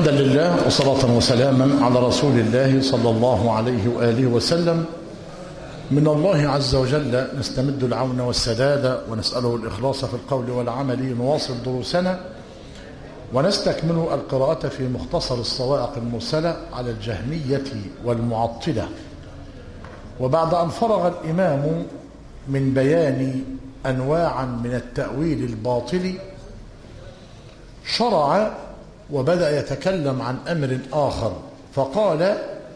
حمدا لله وصلاة وسلاما على رسول الله صلى الله عليه وآله وسلم. من الله عز وجل نستمد العون والسداد ونسأله الإخلاص في القول والعمل. نواصل دروسنا ونستكمل القراءة في مختصر الصواعق المرسلة على الجهمية والمعطلة. وبعد أن فرغ الإمام من بيان أنواعا من التأويل الباطل شرع وبدأ يتكلم عن أمر آخر، فقال: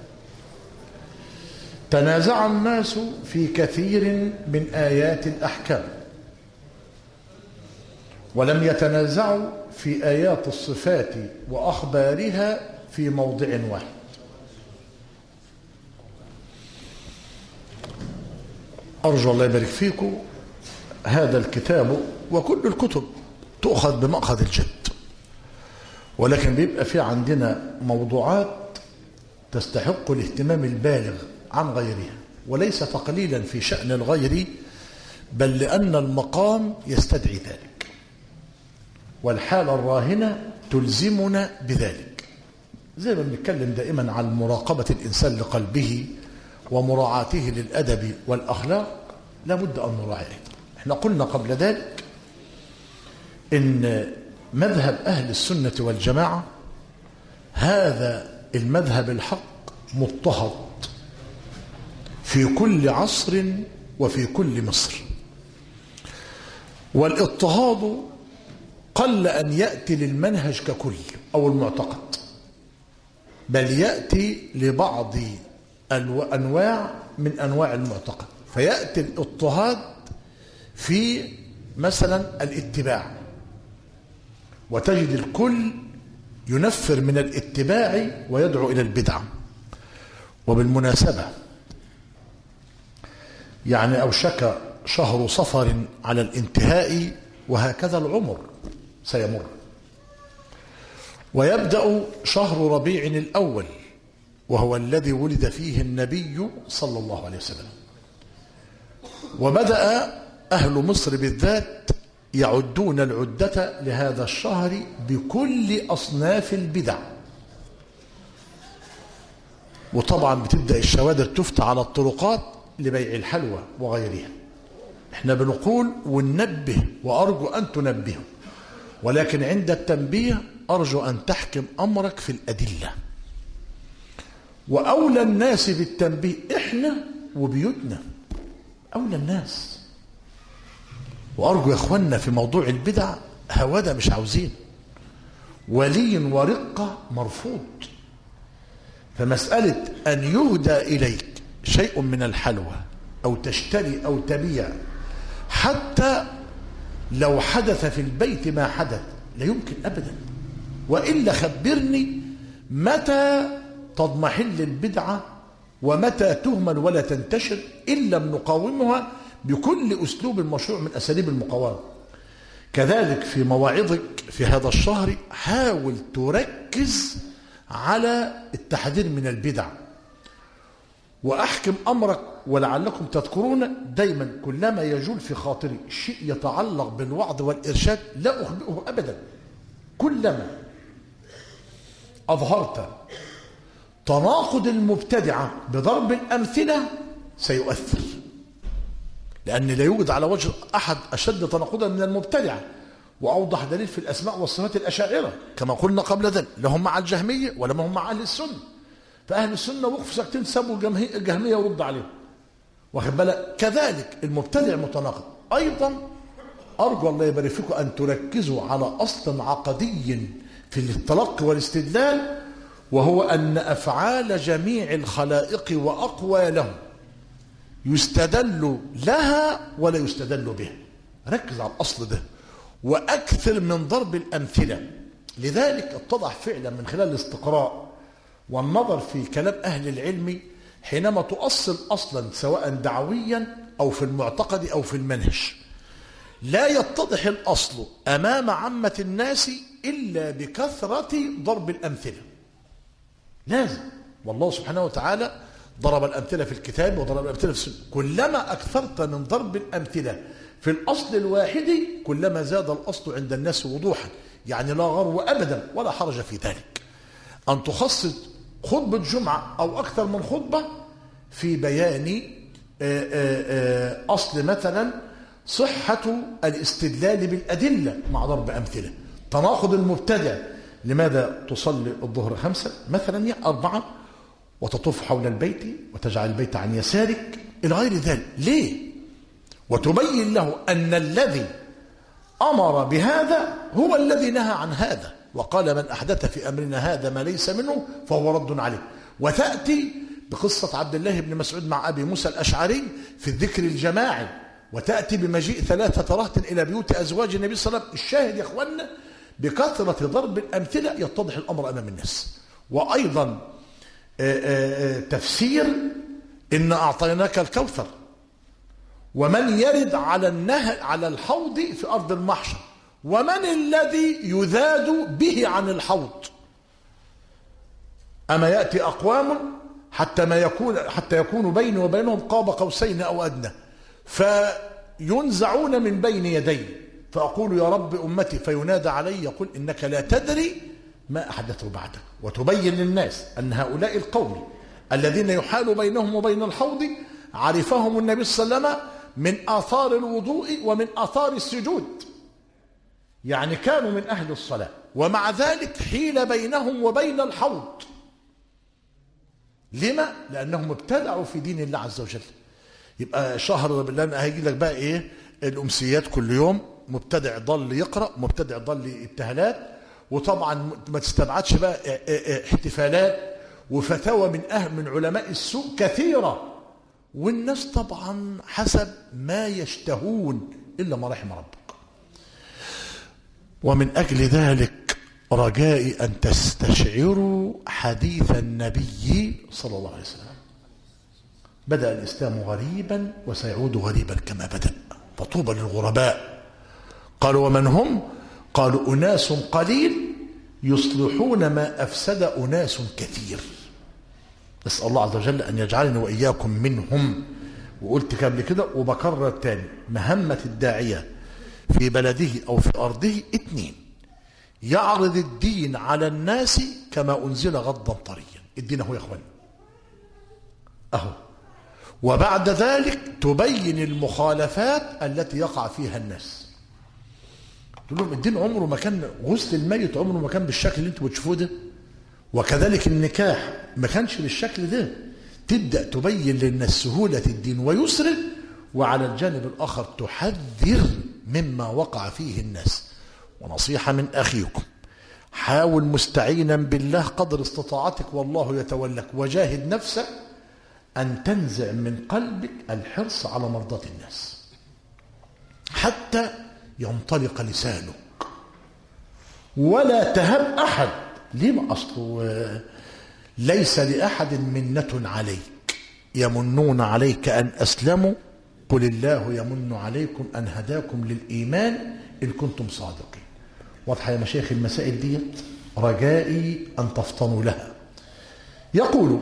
تنازع الناس في كثير من آيات الأحكام ولم يتنازعوا في آيات الصفات وأخبارها في موضع واحد. أرجو الله يبارك فيكم. هذا الكتاب وكل الكتب تؤخذ بمأخذ الجد، ولكن بيبقى في عندنا موضوعات تستحق الاهتمام البالغ عن غيرها، وليس تقليلا في شأن الغير، بل لأن المقام يستدعي ذلك والحالة الراهنة تلزمنا بذلك. زي ما بنتكلم دائما عن مراقبة الإنسان لقلبه ومراعاته للأدب والأخلاق، لابد أن نراعيه. احنا قلنا قبل ذلك إن مذهب أهل السنة والجماعة هذا المذهب الحق مضطهد في كل عصر وفي كل مصر، والاضطهاد قل أن يأتي للمنهج ككل أو المعتقد، بل يأتي لبعض أنواع من أنواع المعتقد. فيأتي الاضطهاد في مثلا الاتباع، وتجد الكل ينفر من الاتباع ويدعو إلى البدعة. وبالمناسبة يعني أوشك شهر صفر على الانتهاء، وهكذا العمر سيمر، ويبدأ شهر ربيع الأول وهو الذي ولد فيه النبي صلى الله عليه وسلم. وبدأ أهل مصر بالذات يعدون العدة لهذا الشهر بكل أصناف البدع، وطبعا بتبدأ الشوادر تفتح على الطرقات لبيع الحلوى وغيرها. احنا بنقول وننبه، وأرجو أن تنبهوا، ولكن عند التنبيه أرجو أن تحكم أمرك في الأدلة. وأولى الناس بالتنبيه إحنا وبيوتنا، أولى الناس. وأرجو يا أخوانا في موضوع البدع هوادة مش عاوزين، ولي ورقة مرفوض. فمسألة أن يهدى إليك شيء من الحلوى أو تشتري أو تبيع، حتى لو حدث في البيت ما حدث، لا يمكن أبدا. وإلا خبرني متى تضمحل البدعة ومتى تهمل ولا تنتشر إن لم نقاومها بكل أسلوب مشروع من أساليب المقاومة. كذلك في مواعظك في هذا الشهر حاول تركز على التحذير من البدع. وأحكم أمرك، ولعلكم تذكرون دايما كلما يجول في خاطري شيء يتعلق بالوعظ والإرشاد لا أخبئه أبدا. كلما أظهرت تناقض المبتدعة بضرب الأمثلة سيؤثر، لأن لا يوجد على وجه أحد أشد تناقضا من المبتدعة. وأوضح دليل في الأسماء والصفات الأشاعرة كما قلنا قبل ذلك، لا هم مع الجهمية ولا هم مع أهل السنة. فأهل السنة وقفوا ساكتين سابوا الجهمية ورد عليهم، واخد بالك؟ كذلك المبتدع متناقض. أيضا أرجو الله يبارك فيكم أن تركزوا على أصل عقدي في التلقي والاستدلال، وهو أن أفعال جميع الخلائق وأقوالهم يستدل لها ولا يستدل بها. ركز على الأصل ده وأكثر من ضرب الأمثلة. لذلك اتضح فعلا من خلال الاستقراء والنظر في كلام أهل العلم، حينما تؤصل أصلا سواء دعويا أو في المعتقد أو في المنهج، لا يتضح الأصل أمام عامة الناس إلا بكثرة ضرب الأمثلة. لازم، والله سبحانه وتعالى ضرب الأمثلة في الكتاب وضرب الأمثلة في السنة. كلما أكثرت من ضرب الأمثلة في الأصل الواحد كلما زاد الأصل عند الناس وضوحا، يعني لا غرو أبدا ولا حرج في ذلك. أن تخصص خطبة جمعة أو أكثر من خطبة في بيان أصل مثلا صحة الاستدلال بالأدلة مع ضرب أمثلة. تناقض المبتدع: لماذا تصلي الظهر 5 مثلا يا 4 وتطوف حول البيت وتجعل البيت عن يسارك إلى غير ذلك؟ ليه؟ وتبين له أن الذي أمر بهذا هو الذي نهى عن هذا، وقال: من أحدث في أمرنا هذا ما ليس منه فهو رد عليه. وتأتي بقصة عبد الله بن مسعود مع أبي موسى الأشعري في الذكر الجماعي، وتأتي بمجيء 3 رهط إلى بيوت أزواج النبي صلى الله عليه وسلم. الشاهد يا أخوانا بكثرة ضرب الأمثلة يتضح الأمر أمام الناس. وأيضا تفسير: إن أعطيناك الكوثر، ومن يرد على النهر على الحوض في أرض المحشر، ومن الذي يذاد به عن الحوض؟ أما يأتي أقوام حتى يكون بيني وبينهم قاب قوسين أو أدنى، فينزعون من بين يدي، فأقول: يا رب أمتي، فينادى علي يقول: إنك لا تدري ما أحدثه بعدك. وتبين للناس أن هؤلاء القوم الذين يحال بينهم وبين الحوض عرفهم النبي صلى الله عليه وسلم من آثار الوضوء ومن آثار السجود، يعني كانوا من أهل الصلاة، ومع ذلك حيل بينهم وبين الحوض. لما؟ لأنهم ابتدعوا في دين الله عز وجل. يبقى شهر بالله هيجي لك بقى إيه؟ الأمسيات كل يوم، مبتدع ضل يقرأ، مبتدع ضل ابتهالات، وطبعا ما تستبعدش بقى احتفالات وفتاوى من علماء السوء كثيرة، والناس طبعا حسب ما يشتهون إلا ما رحم ربك. ومن أجل ذلك رجائي أن تستشعروا حديث النبي صلى الله عليه وسلم: بدأ الإسلام غريبا وسيعود غريبا كما بدأ، فطوبى للغرباء. قالوا: ومن هم؟ قالوا: أناس قليل يصلحون ما أفسد أناس كثير. نسأل الله عز وجل أن يجعلني وإياكم منهم. وقلت قبل كده وبكرر تاني: مهمة الداعية في بلده أو في أرضه 2: يعرض الدين على الناس كما أنزل غضا طريا. الدين هو يا أخوان أهو، وبعد ذلك تبين المخالفات التي يقع فيها الناس. تقول لهم الدين عمره ما كان غسل الميت، عمره ما كان بالشكل اللي انتوا بتشوفوه ده، وكذلك النكاح ما كانش بالشكل ده. تبدأ تبين للناس سهولة الدين ويسره، وعلى الجانب الآخر تحذر مما وقع فيه الناس. ونصيحة من أخيكم: حاول مستعينا بالله قدر استطاعتك والله يتولك، وجاهد نفسك أن تنزع من قلبك الحرص على مرضاة الناس حتى ينطلق لسانك، ولا تهب أحد. ليه؟ أصله ليس لأحد منة عليك، يمنون عليك أن أسلموا، قل الله يمن عليكم أن هداكم للإيمان إن كنتم صادقين. واضحة يا مشايخ المسائل دي؟ رجائي أن تفطنوا لها. يقول: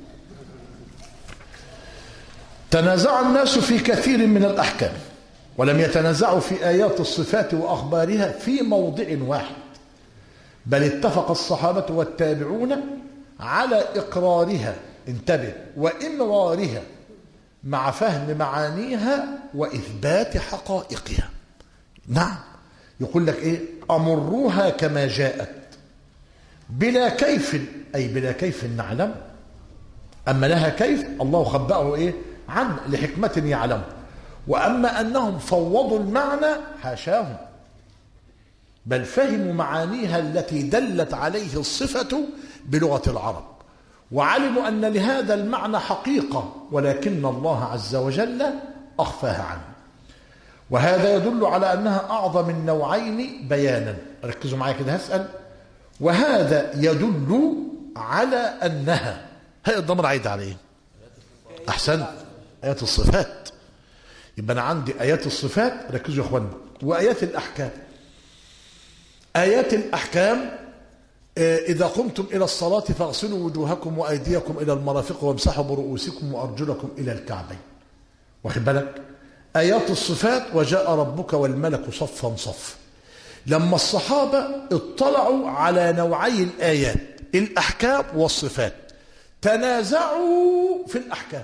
تنازع الناس في كثير من الأحكام، ولم يتنازعوا في آيات الصفات وأخبارها في موضع واحد، بل اتفق الصحابة والتابعون على إقرارها، انتبه، وإمرارها مع فهم معانيها وإثبات حقائقها. نعم، يقول لك إيه؟ أمروها كما جاءت بلا كيف، أي بلا كيف نعلم، أما لها كيف الله خبأه إيه؟ عنه لحكمة يعلم. وأما أنهم فوضوا المعنى حاشاهم، بل فهموا معانيها التي دلت عليه الصفة بلغة العرب، وعلموا أن لهذا المعنى حقيقة، ولكن الله عز وجل أخفاها عنه. وهذا يدل على أنها أعظم النوعين بيانا. ركزوا معايا كده، هسأل: وهذا يدل على أنها، هي الضمير عايد على إيه؟ أحسن، آيات الصفات. يبقى أنا عندي آيات الصفات، ركزوا يا أخوانا، وآيات الأحكام. آيات الأحكام: إذا قمتم إلى الصلاة فاغسلوا وجوهكم وأيديكم إلى المرافق وامسحوا برؤوسكم وأرجلكم إلى الكعبين. واخد بالك؟ آيات الصفات: وجاء ربك والملك صفا صف. لما الصحابة اطلعوا على نوعي الآيات الأحكام والصفات تنازعوا في الأحكام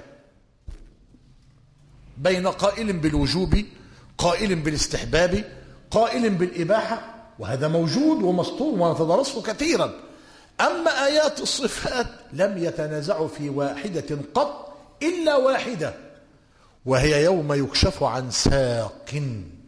بين قائل بالوجوب، قائل بالاستحباب، قائل بالإباحة، وهذا موجود ومسطور ونتدرسه كثيرا. أما آيات الصفات لم يتنازعوا في واحدة قط إلا واحدة، وهي يوم يكشف عن ساق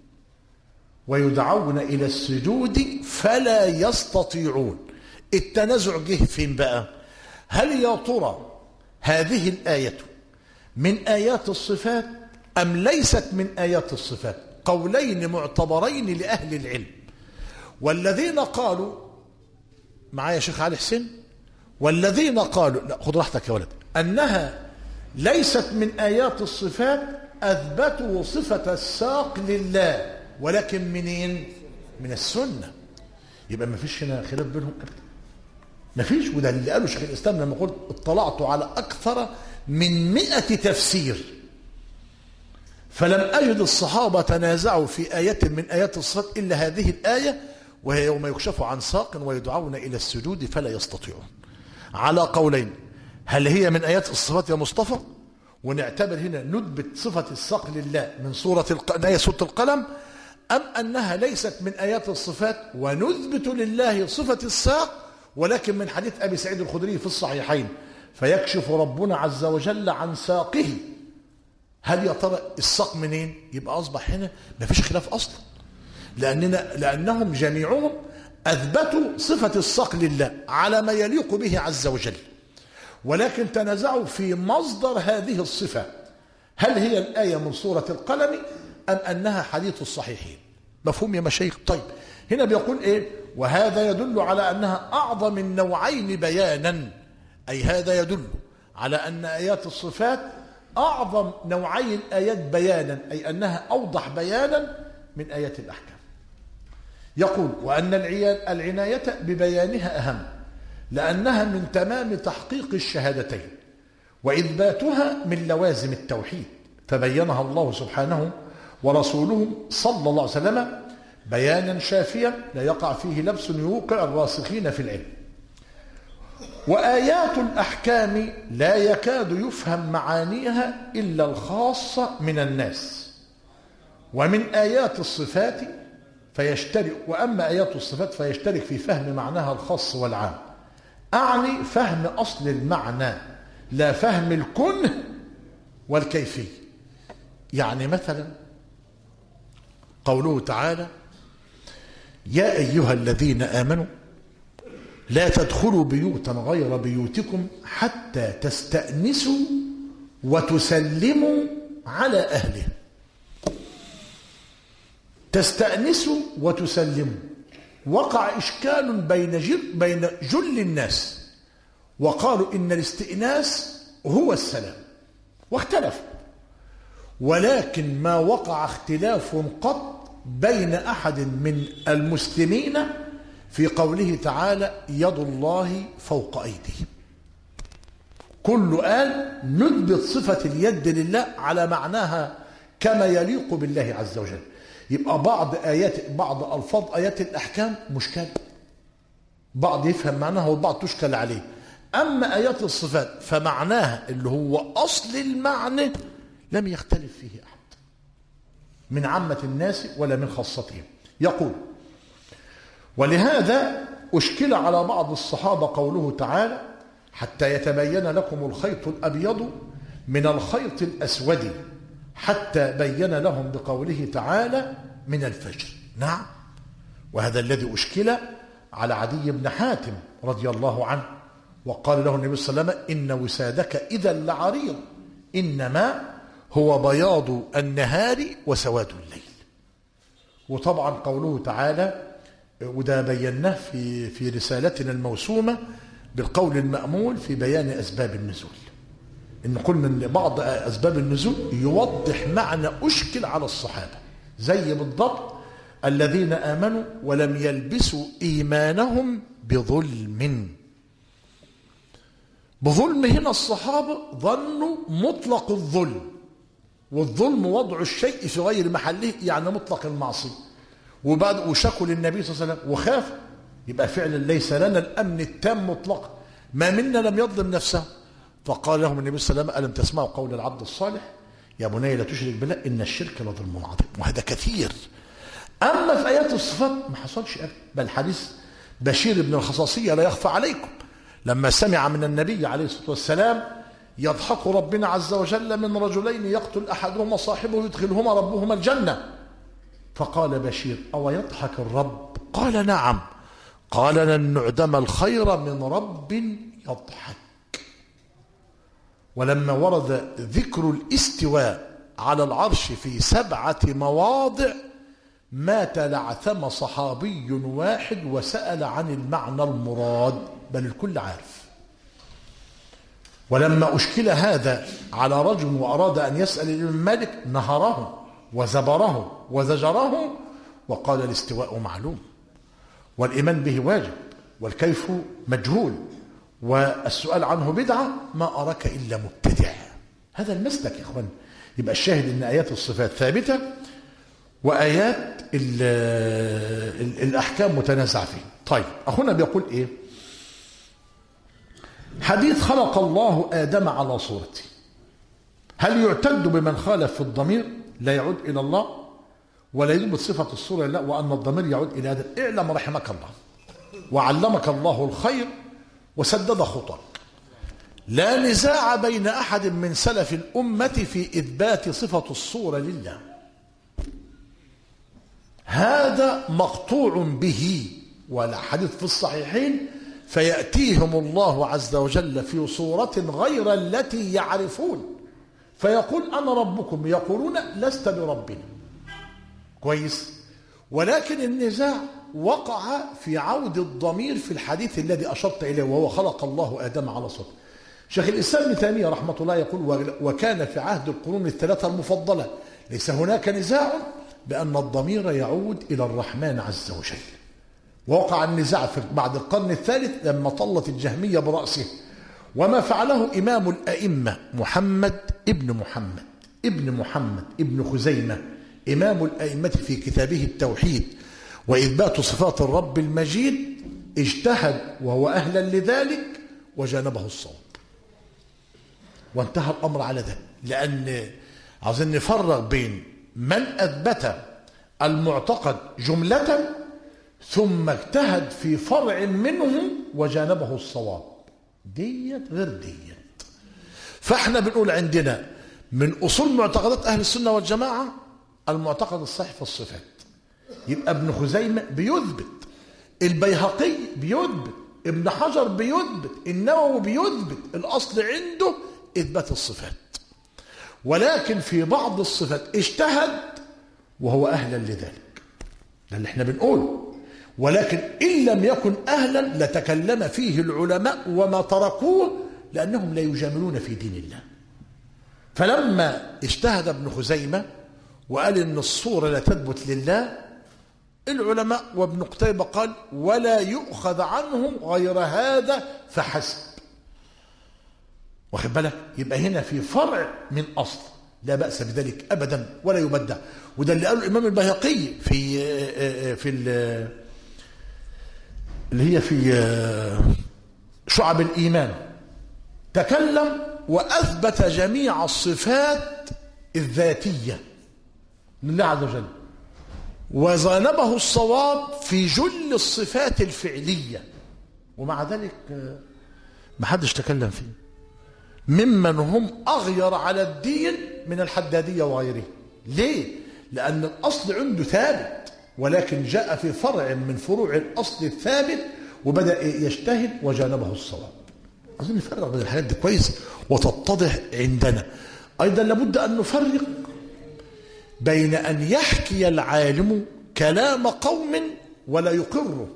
ويدعون إلى السجود فلا يستطيعون. التنازع جه فين بقى؟ هل يا ترى هذه الآية من آيات الصفات أم ليست من آيات الصفات؟ قولين معتبرين لأهل العلم. والذين قالوا معايا شيخ علي حسين، والذين قالوا لا خذ راحتك يا ولد أنها ليست من آيات الصفات أثبتوا صفة الساق لله، ولكن منين؟ من السنة. يبقى ما فيش هنا خلاف بينهم أبدا، ما فيش. وده اللي قاله شيخ الإسلام لما قلت اطلعت على أكثر من 100 تفسير فلم أجد الصحابة تنازعوا في آية من آيات الصفات إلا هذه الآية، وهي يوم يكشف عن ساق ويدعون إلى السجود فلا يستطيعون. على قولين، هل هي من آيات الصفات يا مصطفى ونعتبر هنا نثبت صفة الساق لله من سورة القلم، أم أنها ليست من آيات الصفات ونثبت لله صفة الساق ولكن من حديث أبي سعيد الخدري في الصحيحين فيكشف ربنا عز وجل عن ساقه. هل يا ترى الساق منين؟ يبقى أصبح هنا ما فيش خلاف أصلا، لأنهم جميعهم أثبتوا صفة الساق لله على ما يليق به عز وجل، ولكن تنازعوا في مصدر هذه الصفة، هل هي الآية من سورة القلم أم أنها حديث الصحيحين؟ مفهوم يا مشايخ؟ طيب هنا بيقول إيه؟ وهذا يدل على أنها أعظم النوعين بيانا، أي هذا يدل على أن آيات الصفات أعظم نوعي الآيات بيانا، أي أنها أوضح بيانا من آيات الأحكام. يقول وأن العناية ببيانها أهم، لأنها من تمام تحقيق الشهادتين وإثباتها من لوازم التوحيد، فبينها الله سبحانه ورسوله صلى الله عليه وسلم بيانا شافيا لا يقع فيه لبس يوقع الراسخين في العلم. وآيات الأحكام لا يكاد يفهم معانيها إلا الخاصة من الناس، ومن آيات الصفات وأما آيات الصفات فيشترك في فهم معناها الخاص والعام. أعني فهم أصل المعنى لا فهم الكنه والكيفية. يعني مثلا قوله تعالى يا أيها الذين آمنوا لا تدخلوا بيوتا غير بيوتكم حتى تستأنسوا وتسلموا على أهله. تستأنسوا وتسلموا، وقع إشكال بين جل الناس، وقالوا إن الاستئناس هو السلام واختلف، ولكن ما وقع اختلاف قط بين أحد من المسلمين في قوله تعالى يد الله فوق أيديهم. كل قال نثبت صفة اليد لله على معناها كما يليق بالله عز وجل. يبقى بعض ألفاظ آيات الأحكام مشكلة، بعض يفهم معناها والبعض تشكل عليه. أما آيات الصفات فمعناها اللي هو أصل المعنى لم يختلف فيه أحد من عامة الناس ولا من خاصتهم. يقول ولهذا أشكل على بعض الصحابة قوله تعالى حتى يتبين لكم الخيط الأبيض من الخيط الأسود حتى بين لهم بقوله تعالى من الفجر. نعم، وهذا الذي أشكل على عدي بن حاتم رضي الله عنه، وقال له النبي صلى الله عليه وسلم إن وسادك إذا لعريض إنما هو بياض النهار وسواد الليل. وطبعا قوله تعالى وده بيناه في رسالتنا الموسومة بالقول المأمول في بيان أسباب النزول، إن قلنا إن بعض أسباب النزول يوضح معنى أشكل على الصحابة، زي بالضبط الذين آمنوا ولم يلبسوا إيمانهم بظلم. بظلم هنا الصحابة ظنوا مطلق الظلم، والظلم وضع الشيء في غير محله، يعني مطلق المعصية. وبعد وشكوا للنبي صلى الله عليه وسلم وخاف يبقى فعلا ليس لنا الأمن التام مطلقا، ما منا لم يظلم نفسه. فقال لهم النبي صلى الله عليه وسلم: ألم تسمعوا قول العبد الصالح يا بني لا تشرك بالله إن الشرك لظلم عظيم. وهذا كثير. أما في آيات الصفات ما حصلش أبدا، بل حديث بشير بن الخصاصية لا يخفى عليكم لما سمع من النبي عليه الصلاة والسلام: يضحك ربنا عز وجل من رجلين يقتل أحدهما صاحبه يدخلهما ربهما الجنة. فقال بشير: أو يضحك الرب؟ قال: نعم. قال: لن نعدم الخير من رب يضحك. ولما ورد ذكر الاستواء على العرش في 7 مواضع ما تلعثم صحابي واحد وسأل عن المعنى المراد، بل الكل عارف. ولما أشكل هذا على رجل وأراد أن يسأل الإمام مالك نهره وزبره وزجره وقال: الاستواء معلوم والإيمان به واجب والكيف مجهول والسؤال عنه بدعة، ما أراك إلا مبتدع. هذا المسلك يا إخوان. يبقى الشاهد أن آيات الصفات ثابتة وآيات الأحكام متنازع فيه. طيب أخونا بيقول إيه؟ حديث خلق الله آدم على صورته، هل يعتد بمن خالف في الضمير لا يعود إلى الله ولا يثبت صفة الصورة لله وأن الضمير يعود إلى آدم؟ اعلم رحمك الله وعلمك الله الخير وسدد خطاك، لا نزاع بين أحد من سلف الأمة في إثبات صفة الصورة لله، هذا مقطوع به. والحديث في الصحيحين: فيأتيهم الله عز وجل في صورة غير التي يعرفون فيقول: أنا ربكم، يقولون: لست بربنا. كويس. ولكن النزاع وقع في عود الضمير في الحديث الذي أشرت إليه وهو خلق الله آدم على صورته. شيخ الإسلام ابن تيمية رحمة الله يقول: وكان في عهد القرون الثلاثة المفضلة ليس هناك نزاع بأن الضمير يعود إلى الرحمن عز وجل. ووقع النزاع بعد القرن الثالث لما طلت الجهمية برأسه، وما فعله إمام الأئمة محمد ابن خزيمة إمام الأئمة في كتابه التوحيد وإثبات صفات الرب المجيد، اجتهد وهو أهلا لذلك وجانبه الصواب، وانتهى الأمر على ذلك. لأن عايزين نفرق بين من أثبت المعتقد جملة ثم اجتهد في فرع منه وجانبه الصواب، ديت غير ديت. فاحنا بنقول عندنا من أصول معتقدات أهل السنة والجماعة المعتقد الصحيح في الصفات. يبقى ابن خزيمة بيثبت، البيهقي بيثبت، ابن حجر بيثبت، النووي بيثبت، الأصل عنده إثبات الصفات. ولكن في بعض الصفات اجتهد وهو أهلا لذلك، ده اللي احنا بنقوله. ولكن إن لم يكن أهلا لتكلم فيه العلماء وما تركوه لأنهم لا يجاملون في دين الله. فلما اجتهد ابن خزيمة وقال إن الصورة لا تثبت لله، العلماء وابن قتيبة قال: ولا يؤخذ عنهم غير هذا فحسب. واخد بالك؟ يبقى هنا في فرع من أصل لا بأس بذلك أبدا ولا يبدع. وده اللي قاله الإمام البيهقي في اللي هي في شعب الإيمان، تكلم وأثبت جميع الصفات الذاتية لله عز وجل وزانبه الصواب في جل الصفات الفعلية، ومع ذلك ما حدش تكلم فيه ممن هم أغير على الدين من الحدادية وغيره. ليه؟ لأن الأصل عنده ثابت، ولكن جاء في فرع من فروع الأصل الثابت وبدأ يجتهد وجانبه الصواب. عايزين نفرق بين الحاجات دي كويس وتتضح عندنا. أيضا لابد أن نفرق بين أن يحكي العالم كلام قوم ولا يقره،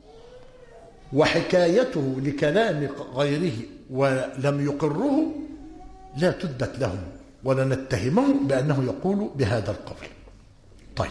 وحكايته لكلام غيره ولم يقره لا تثبت له ولا نتهمه بأنه يقول بهذا القول. طيب،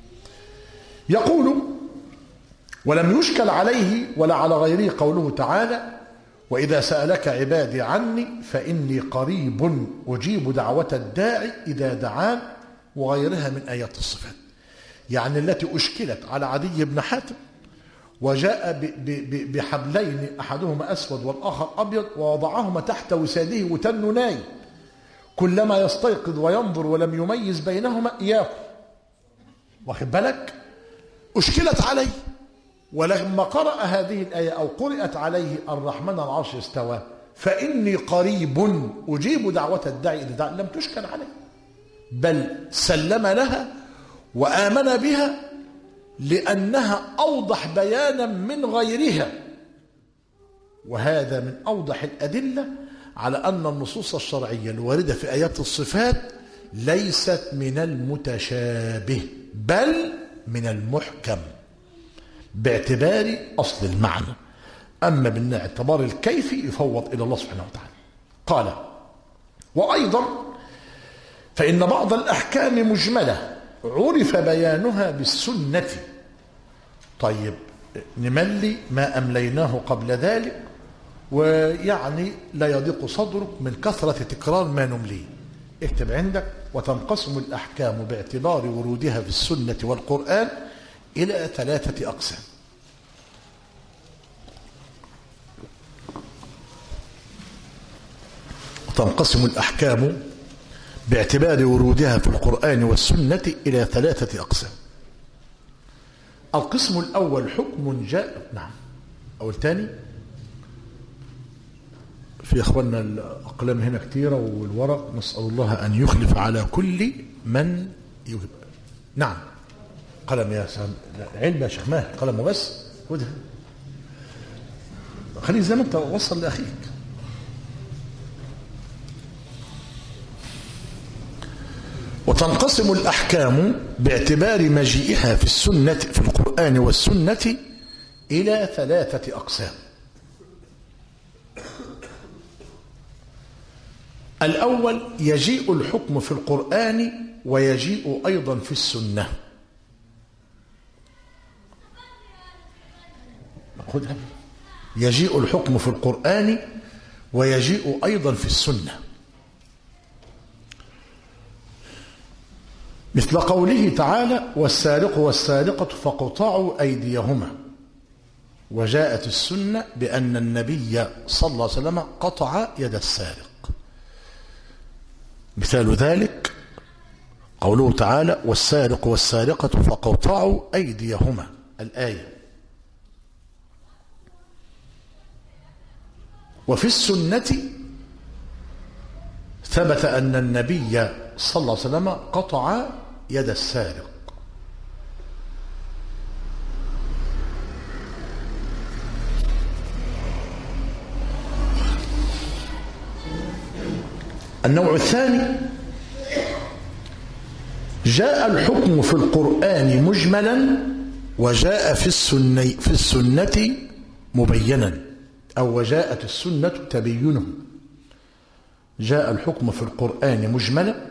يقول: ولم يشكل عليه ولا على غيره قوله تعالى: وإذا سألك عبادي عني فإني قريب أجيب دعوة الداعي إذا دعان، وغيرها من آيات الصفات. يعني التي أشكلت على عدي بن حاتم وجاء بحبلين أحدهما أسود والآخر أبيض ووضعهما تحت وساده وتن ناي، كلما يستيقظ وينظر ولم يميز بينهما ياكل. واخد بالك؟ أشكلت عليه، ولما قرأ هذه الآية أو قرأت عليه الرحمن على العرش استوى فإني قريب أجيب دعوة الداعي إذا دعا، لم تشكل عليه، بل سلم لها وآمن بها لأنها أوضح بيانا من غيرها. وهذا من أوضح الأدلة على أن النصوص الشرعية الواردة في آيات الصفات ليست من المتشابه بل من المحكم باعتبار أصل المعنى، أما باعتبار الكيف يفوض إلى الله سبحانه وتعالى. قال: وأيضا فإن بعض الأحكام مجملة عرف بيانها بالسنة. طيب نملي ما أمليناه قبل ذلك، ويعني لا يضيق صدرك من كثرة تكرار ما نمليه. اكتب عندك: وتنقسم الأحكام باعتبار ورودها في السنة والقرآن إلى 3 أقسام. وتنقسم الأحكام باعتبار ورودها في القرآن والسنة إلى 3 أقسام. القسم الأول حكم جاء، نعم، أو الثاني، في أخواننا الأقلام هنا كثيرة والورق، نسأل الله أن يخلف على كل من يجب. نعم، قلم يا سلام، علم يا شيخ ماهر، قلم بس، خذها خليه زي ما أنت، وصل لأخيك. وتنقسم الأحكام باعتبار مجيئها في السنة في القرآن والسنة إلى 3 أقسام. الأول يجيء الحكم في القرآن ويجيء أيضا في السنة. خذها. يجيء الحكم في القرآن ويجيء أيضا في السنة، مثل قوله تعالى: والسارق والسارقة فاقطعوا أيديهما. وجاءت السنة بأن النبي صلى الله عليه وسلم قطع يد السارق. مثال ذلك قوله تعالى: والسارق والسارقة فاقطعوا أيديهما، الآية. وفي السنة ثبت أن النبي صلى الله عليه وسلم قطع يد السارق. النوع الثاني جاء الحكم في القرآن مجملا وجاء في السنة مبينا، أو وجاءت السنة تبينه. جاء الحكم في القرآن مجملا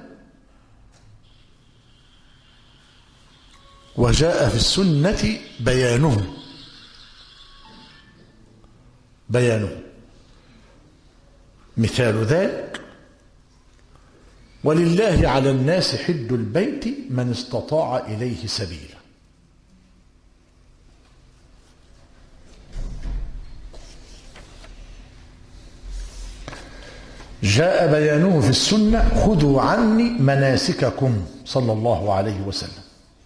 وجاء في السنة بيانه. مثال ذلك: ولله على الناس حج البيت من استطاع إليه سبيلا. جاء بيانه في السنة: خذوا عني مناسككم صلى الله عليه وسلم.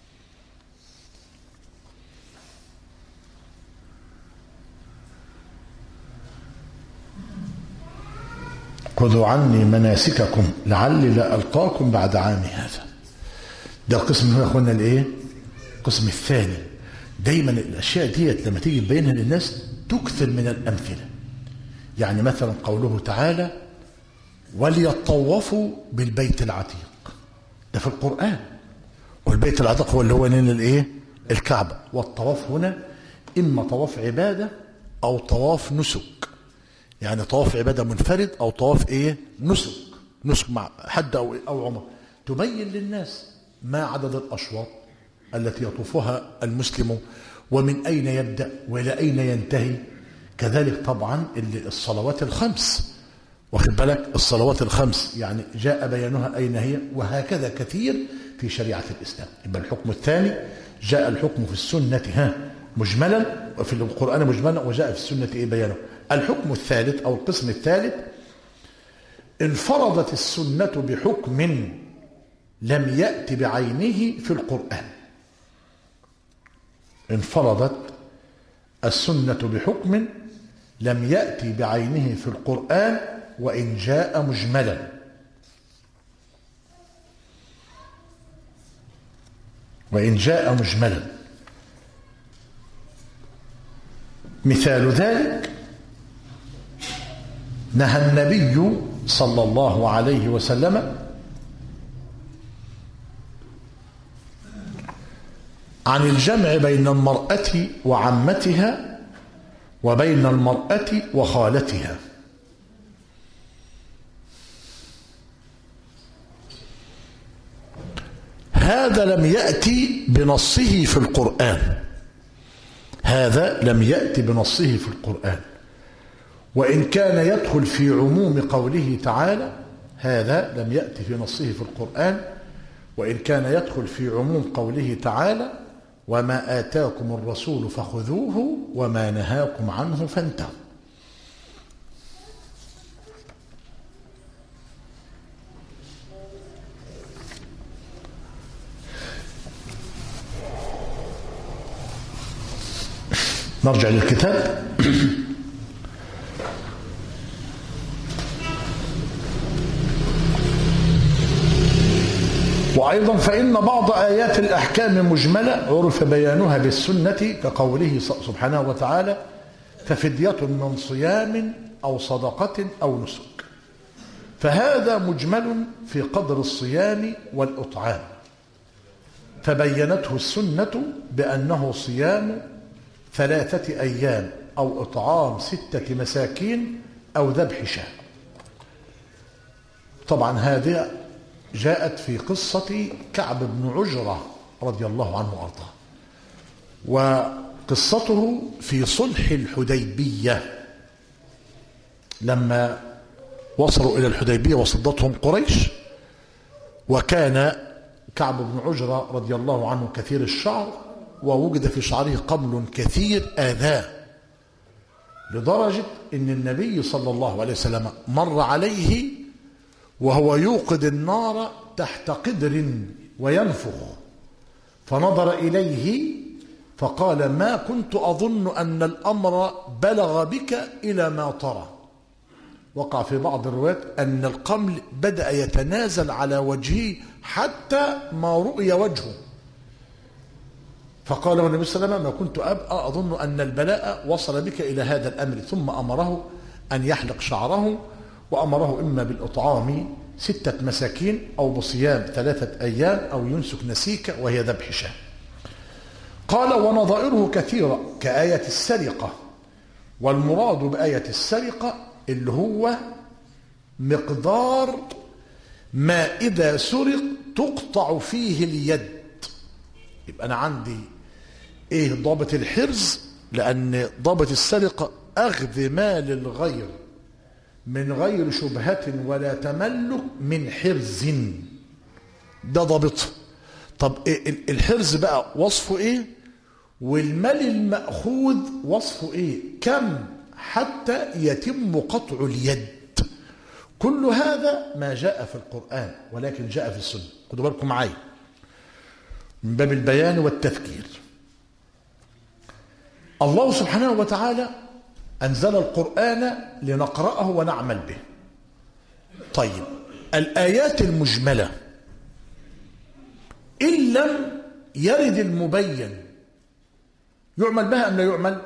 خذوا عني مناسككم لعلي لا ألقاكم بعد عامي هذا. ده القسم هنا أخوانا الإيه؟ القسم الثاني. دايما الأشياء ديت لما تيجي تبينها للناس تكثر من الأمثلة. يعني مثلا قوله تعالى: وليطوفوا بالبيت العتيق، ده في القرآن. والبيت العتيق هو اللي هو الإيه؟ الكعبة. والطواف هنا إما طواف عبادة أو طواف نسك، يعني طواف عبادة منفرد أو طواف إيه؟ نسك مع حد أو عمر، تبين للناس ما عدد الأشواط التي يطوفها المسلم، ومن أين يبدأ وإلى أين ينتهي. كذلك طبعا الصلوات الخمس، واخد بالك، الصلوات الخمس يعني جاء بيانها أين هي، وهكذا كثير في شريعة الإسلام. يبقى الحكم الثاني جاء الحكم في السنة مجملا وفي القرآن مجملا، وجاء في السنة بيانه. الحكم الثالث أو القسم الثالث: انفردت السنة بحكم لم يأت بعينه في القرآن. انفردت السنة بحكم لم يأتي بعينه في القرآن وإن جاء مجملا. وإن جاء مجملا. مثال ذلك: نهى النبي صلى الله عليه وسلم عن الجمع بين المرأة وعمتها وبين المرأة وخالتها. هذا لم يأتي بنصه في القرآن. هذا لم يأتي بنصه في القرآن، وإن كان يدخل في عموم قوله تعالى. هذا لم يأتي في نصه في القرآن، وإن كان يدخل في عموم قوله تعالى: وما آتاكم الرسول فخذوه وما نهاكم عنه فانتهوا. نرجع للكتاب. وأيضا فإن بعض آيات الأحكام مجملة عرف بيانها بالسنة، كقوله سبحانه وتعالى: ففدية من صيام أو صدقة أو نسك. فهذا مجمل في قدر الصيام والإطعام، فبينته السنة بأنه صيام 3 أيام أو إطعام 6 مساكين أو ذبح شاة. طبعا هذه جاءت في قصة كعب بن عجرة رضي الله عنه وأرضاه، وقصته في صلح الحديبية لما وصلوا إلى الحديبية وصدتهم قريش، وكان كعب بن عجرة رضي الله عنه كثير الشعر، ووجد في شعره قبل كثير آذاه، لدرجة أن النبي صلى الله عليه وسلم مر عليه وهو يوقد النار تحت قدر وينفخ، فنظر إليه فقال: ما كنت أظن أن الأمر بلغ بك إلى ما ترى. وقع في بعض الروايات أن القمل بدأ يتنازل على وجهه حتى ما رؤي وجهه، فقال النبي صلى الله عليه وسلم: ما كنت أظن أن البلاء وصل بك إلى هذا الأمر. ثم أمره أن يحلق شعره، وأمره إما بالإطعام 6 مساكين أو بصيام 3 أيام أو ينسك نسيكة وهي ذبح شاة. قال: ونظائره كثيرة كآية السرقة. والمراد بآية السرقة اللي هو مقدار ما إذا سرق تقطع فيه اليد. يبقى أنا عندي إيه ضابط الحرز، لأن ضابط السرقة أخذ مال الغير من غير شبهة ولا تملك من حرز، ده ضابطه. طب إيه الحرز بقى وصفه إيه؟ والمال المأخوذ وصفه إيه؟ كم حتى يتم قطع اليد. كل هذا ما جاء في القرآن، ولكن جاء في السنة. خدوا بالكم معايا من باب البيان والتذكير. الله سبحانه وتعالى أنزل القرآن لنقرأه ونعمل به. طيب، الآيات المجملة إن لم يرد المبين يعمل بها أم لا يعمل؟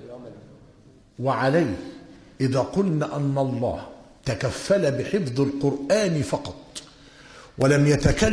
وعليه إذا قلنا أن الله تكفل بحفظ القرآن فقط ولم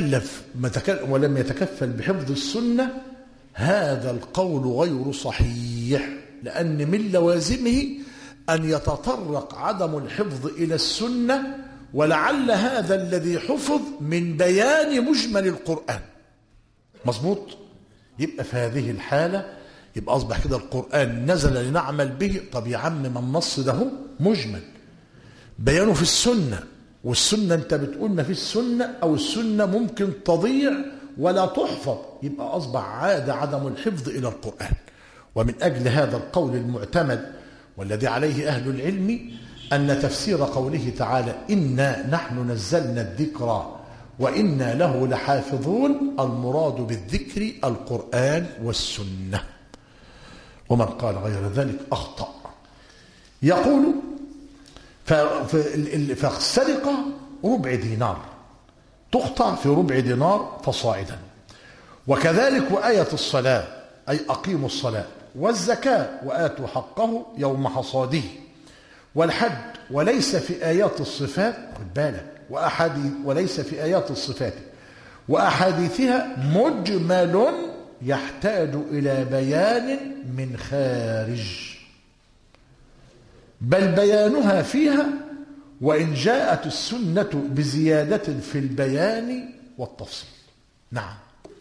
يتكفل بحفظ السنة، هذا القول غير صحيح، لأن من لوازمه أن يتطرق عدم الحفظ إلى السنة، ولعل هذا الذي حفظ من بيان مجمل القرآن. مظبوط؟ يبقى في هذه الحالة يبقى أصبح كده القرآن نزل لنعمل به. طب يا عم، ما النص ده مجمل بيانه في السنة، والسنة أنت بتقول ما في السنة، أو السنة ممكن تضيع ولا تحفظ، يبقى أصبح عاد عدم الحفظ إلى القرآن. ومن أجل هذا القول المعتمد والذي عليه أهل العلم أن تفسير قوله تعالى إنا نحن نزلنا الذكر وإنا له لحافظون المراد بالذكر القرآن والسنة، ومن قال غير ذلك أخطأ. يقول فالسرقة ربع دينار تقطع في ربع دينار فصاعدا، وكذلك وآية الصلاة أي أقيموا الصلاة، والزكاة وآتوا حقه يوم حصاده، والحج وليس في آيات الصفات، خد بالك، وليس في آيات الصفات وأحاديثها مجمل يحتاج إلى بيان من خارج، بل بيانها فيها وإن جاءت السنة بزيادة في البيان والتفصيل. نعم،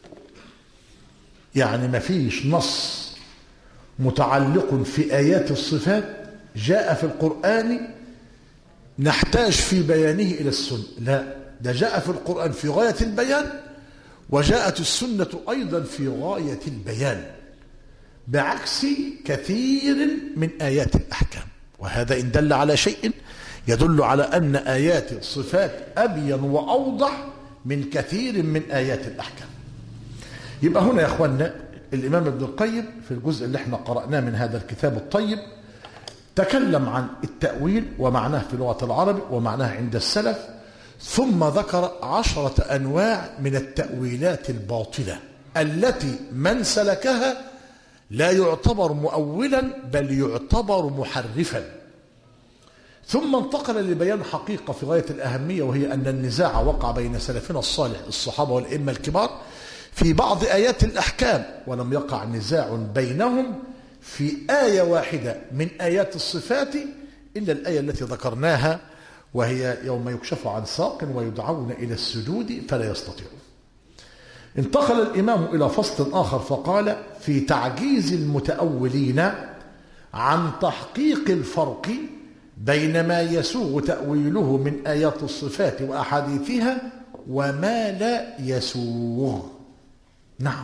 يعني ما فيش نص متعلق في آيات الصفات جاء في القرآن نحتاج في بيانه إلى السنة، لا، ده جاء في القرآن في غاية البيان، وجاءت السنة أيضا في غاية البيان، بعكس كثير من آيات الأحكام. وهذا إن دل على شيء يدل على أن آيات الصفات أبين وأوضح من كثير من آيات الأحكام. يبقى هنا يا أخوانا الإمام ابن القيم في الجزء اللي احنا قرأناه من هذا الكتاب الطيب تكلم عن التأويل ومعناه في لغة العرب ومعناه عند السلف، ثم ذكر 10 أنواع من التأويلات الباطلة التي من سلكها لا يعتبر مؤولا بل يعتبر محرفا. ثم انتقل لبيان حقيقة في غاية الأهمية، وهي أن النزاع وقع بين سلفنا الصالح الصحابة والأئمة الكبار في بعض آيات الأحكام، ولم يقع نزاع بينهم في آية واحدة من آيات الصفات إلا الآية التي ذكرناها، وهي يوم يكشف عن ساق ويدعون إلى السجود فلا يستطيعون. انتقل الإمام إلى فصل آخر فقال في تعجيز المتأولين عن تحقيق الفرق بين ما يسوغ تأويله من آيات الصفات وأحاديثها وما لا يسوغ. نعم،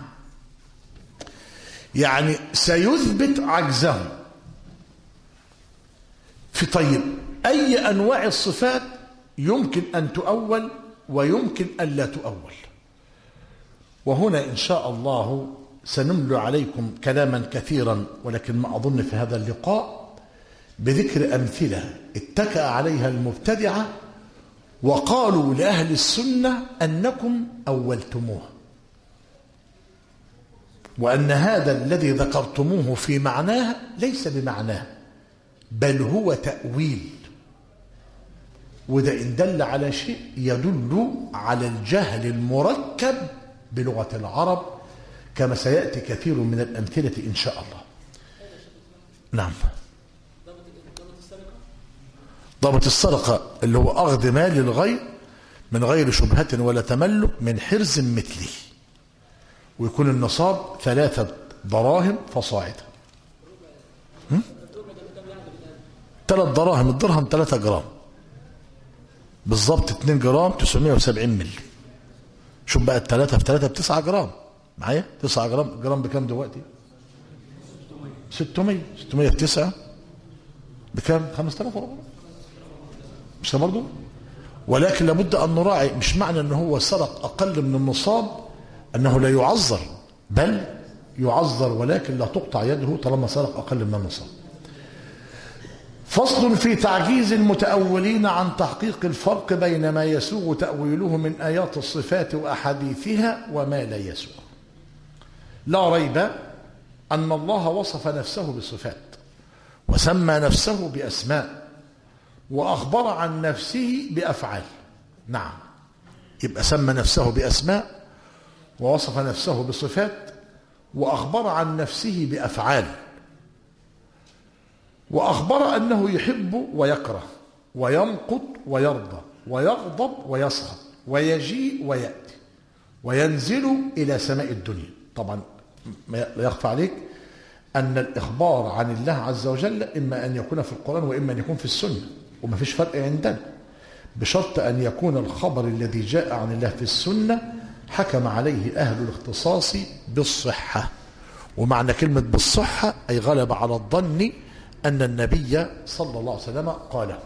يعني سيثبت عجزهم في طيب أي أنواع الصفات يمكن أن تؤول ويمكن أن لا تؤول. وهنا إن شاء الله سنملي عليكم كلاما كثيرا، ولكن ما أظن في هذا اللقاء بذكر أمثلة اتكأ عليها المبتدعة وقالوا لأهل السنة أنكم أولتموه، وأن هذا الذي ذكرتموه في معناه ليس بمعناه بل هو تأويل. وده إن دل على شيء يدل على الجهل المركب بلغة العرب، كما سيأتي كثير من الأمثلة إن شاء الله. نعم، ضابط السرقة اللي هو أخذ مال الغير من غير شبهة ولا تملك من حرز مثله، ويكون النصاب 3 دراهم فصاعدا. 3 دراهم، الدرهم 3 جرام بالضبط، 2 جرام 970 ملي. شوف بقى 3 في 3 ب9 جرام معايا، 9 جرام، جرام بكام دلوقتي؟ 600 في 9 بكام؟ 5400، مش برضه؟ ولكن لابد أن نراعي، مش معنى أنه هو سرق أقل من النصاب أنه لا يعذر، بل يعذر ولكن لا تقطع يده طالما سرق أقل من النصاب. فصل في تعجيز المتأولين عن تحقيق الفرق بين ما يسوغ تأويله من آيات الصفات وأحاديثها وما لا يسوغ. لا ريب أن الله وصف نفسه بصفات وسمى نفسه بأسماء وأخبر عن نفسه بأفعال. نعم، يبقى سمى نفسه بأسماء ووصف نفسه بصفات وأخبر عن نفسه بأفعال، وأخبر أنه يحب ويكره ويمقت ويرضى ويغضب ويسخط ويجيء ويأتي وينزل إلى سماء الدنيا. طبعا لا يخفى عليك أن الإخبار عن الله عز وجل إما أن يكون في القرآن وإما أن يكون في السنة، وما فيش فرق عندنا، بشرط أن يكون الخبر الذي جاء عن الله في السنة حكم عليه أهل الاختصاص بالصحة، ومعنى كلمة بالصحة أي غلب على الظن أن النبي صلى الله عليه وسلم قاله.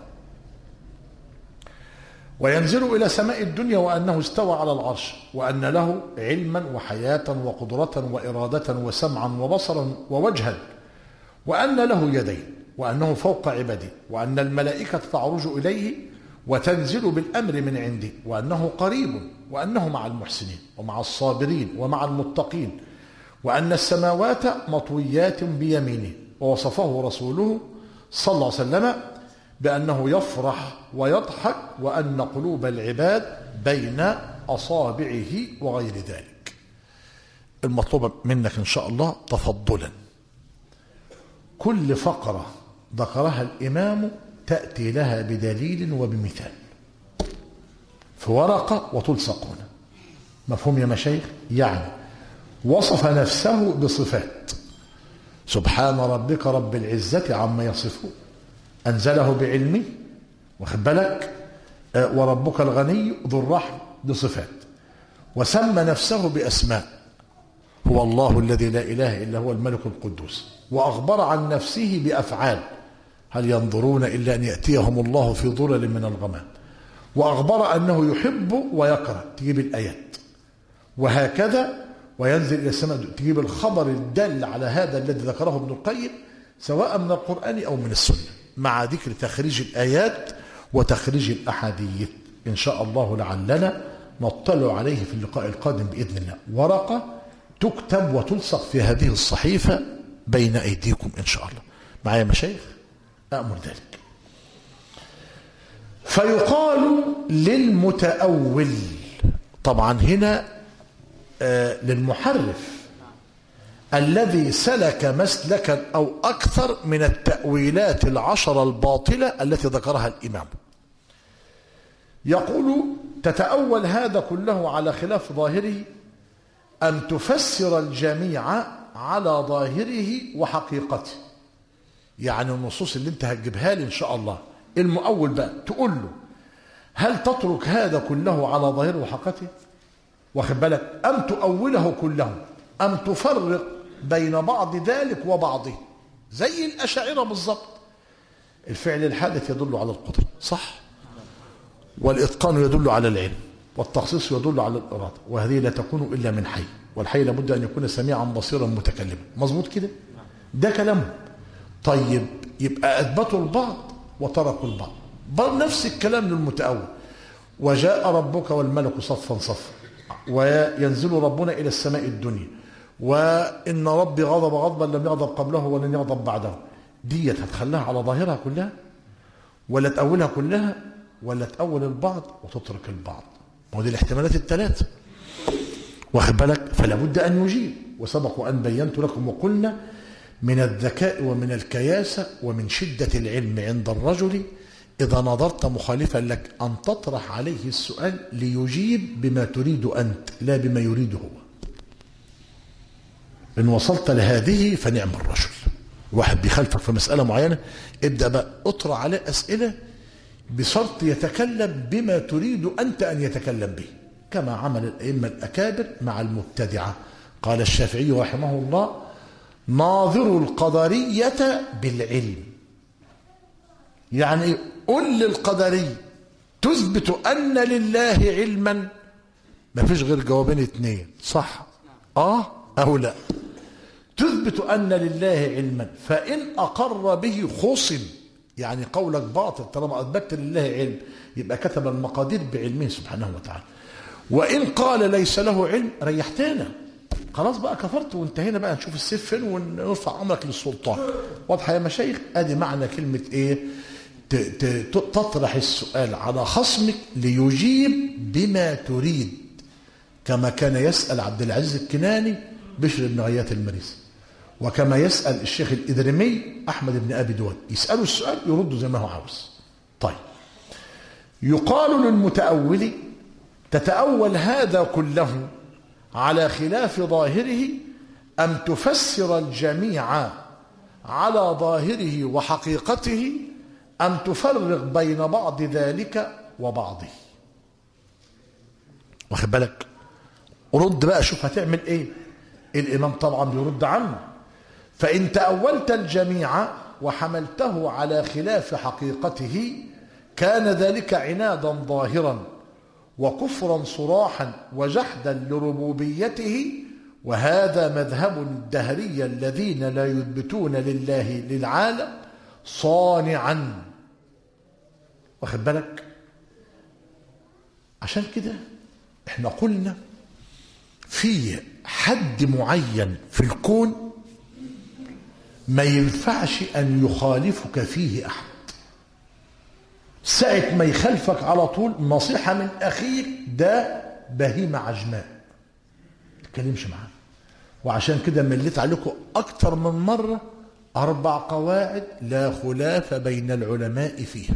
وينزل إلى سماء الدنيا وأنه استوى على العرش وأن له علما وحياة وقدرة وإرادة وسمعا وبصرا ووجها وأن له يدين وأنه فوق عباده وأن الملائكة تعرج إليه وتنزل بالأمر من عنده وأنه قريب وأنه مع المحسنين ومع الصابرين ومع المتقين وأن السماوات مطويات بيمينه. ووصفه رسوله صلى الله عليه وسلم بأنه يفرح ويضحك وأن قلوب العباد بين أصابعه وغير ذلك. المطلوب منك إن شاء الله تفضلا كل فقرة ذكرها الإمام تأتي لها بدليل وبمثال في ورقة وتلصق هنا. مفهوم يا مشايخ؟ يعني وصف نفسه بصفات: سبحان ربك رب العزة عما يصفون، أنزله بعلمه، واخد بالك، وربك الغني ذو الرحم، بصفات. وسمى نفسه بأسماء: هو الله الذي لا إله إلا هو الملك القدوس. وأخبر عن نفسه بأفعال: هل ينظرون إلا أن يأتيهم الله في ظلل من الغمام. وأخبر أنه يحب ويكره، تجيب الآيات. وهكذا وينزل إلى السماء، تجيب الخبر الدال على هذا الذي ذكره ابن القيم سواء من القرآن أو من السنة، مع ذكر تخريج الآيات وتخريج الأحاديث. إن شاء الله لعلنا نطلع عليه في اللقاء القادم بإذن الله. ورقة تكتب وتلصق في هذه الصحيفة بين أيديكم إن شاء الله. معايا مشايخ؟ أأمر ذلك. فيقال للمتأول، طبعا هنا للمحرف الذي سلك مسلكا أو أكثر من التأويلات العشر الباطلة التي ذكرها الإمام. يقول: تتأول هذا كله على خلاف ظاهره أم تفسر الجميع على ظاهره وحقيقته. يعني النصوص اللي انت هتجيبها لي إن شاء الله، المؤول بقى تقول له: هل تترك هذا كله على ظاهره وحقيقته؟ واخد بالك؟ أم تؤوله كله، أم تفرق بين بعض ذلك وبعضه، زي الأشاعرة بالضبط. الفعل الحادث يدل على القدرة، صح؟ والإتقان يدل على العلم، والتخصيص يدل على الإرادة، وهذه لا تكون إلا من حي، والحي لابد أن يكون سميعا بصيرا متكلما. مظبوط كده؟ ده كلامه. طيب يبقى أثبتوا البعض وتركوا البعض. نفس الكلام للمتأول: وجاء ربك والملك صفا صفا، وينزل ربنا إلى السماء الدنيا، وإن ربي غضب غضبا لم يغضب قبله ولن يغضب بعده. ديت هتخليها على ظاهرها كلها، ولا تأولها كلها، ولا تأول البعض وتترك البعض؟ ما هو دي الاحتمالات الثلاثة، واخد بالك؟ فلا بد أن يجيب. وسبق أن بينت لكم وقلنا: من الذكاء ومن الكياسة ومن شدة العلم عند الرجل إذا نظرت مخالفا لك أن تطرح عليه السؤال ليجيب بما تريد أنت لا بما يريده هو. إن وصلت لهذه فنعم الرجل. واحد بيخالفك في مسألة معينة، ابدأ بقى اطرح عليه أسئلة بشرط يتكلم بما تريد أنت أن يتكلم به، كما عمل الأئمة الأكابر مع المبتدعة. قال الشافعي رحمه الله: ناظر القدرية بالعلم. يعني قل للقدري: تثبت أن لله علما؟ ما فيش غير جوابين اتنين، صح؟ أو لا. تثبت أن لله علما، فإن أقر به خصم، يعني قولك باطل طالما أثبت لله علم، يبقى كتب المقادير بعلمه سبحانه وتعالى. وإن قال ليس له علم ريحتنا، خلاص بقى كفرت وانتهينا، بقى نشوف السيف فين ونرفع أمرك للسلطان. واضحة يا مشايخ؟ ادي معنى كلمة ايه؟ تطرح السؤال على خصمك ليجيب بما تريد، كما كان يسأل عبد العزيز الكناني بشر بن غياث المريسي، وكما يسأل الشيخ الإدرمي أحمد بن أبي دواد، يسألوا السؤال يردوا زي ما هو عاوز. طيب، يقال للمتأول: تتأول هذا كله على خلاف ظاهره أم تفسر الجميع على ظاهره وحقيقته أم تفرق بين بعض ذلك وبعضه؟ واخد بالك؟ رد بقى، شوف هتعمل ايه. الإمام طبعا بيرد عنه. فإن تأولت الجميع وحملته على خلاف حقيقته كان ذلك عنادا ظاهرا وكفرا صراحا وجحدا لربوبيته، وهذا مذهب الدهرية الذين لا يثبتون لله للعالم صانعا. واخد بالك؟ عشان كده احنا قلنا في حد معين في الكون ما ينفعش أن يخالفك فيه أحد. ساعة ما يخالفك على طول نصيحة من أخيك ده بهيمة عجماء ما تتكلمش معاه. وعشان كده مليت عليكم أكتر من مرة 4 قواعد لا خلاف بين العلماء فيها.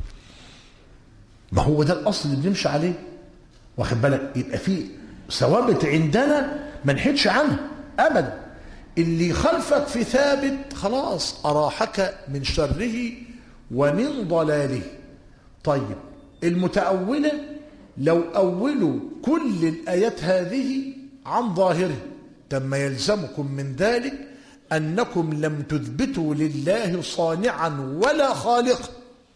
ما هو ده الأصل اللي بنمشي عليه. واخد بالك؟ يبقى في ثوابت عندنا ما نحيدش عنها أبدا. اللي يخالفك في ثابت خلاص أراحك من شره ومن ضلاله. طيب المتأولة لو أولوا كل الآيات هذه عن ظاهره تم يلزمكم من ذلك أنكم لم تثبتوا لله صانعا ولا خالقا.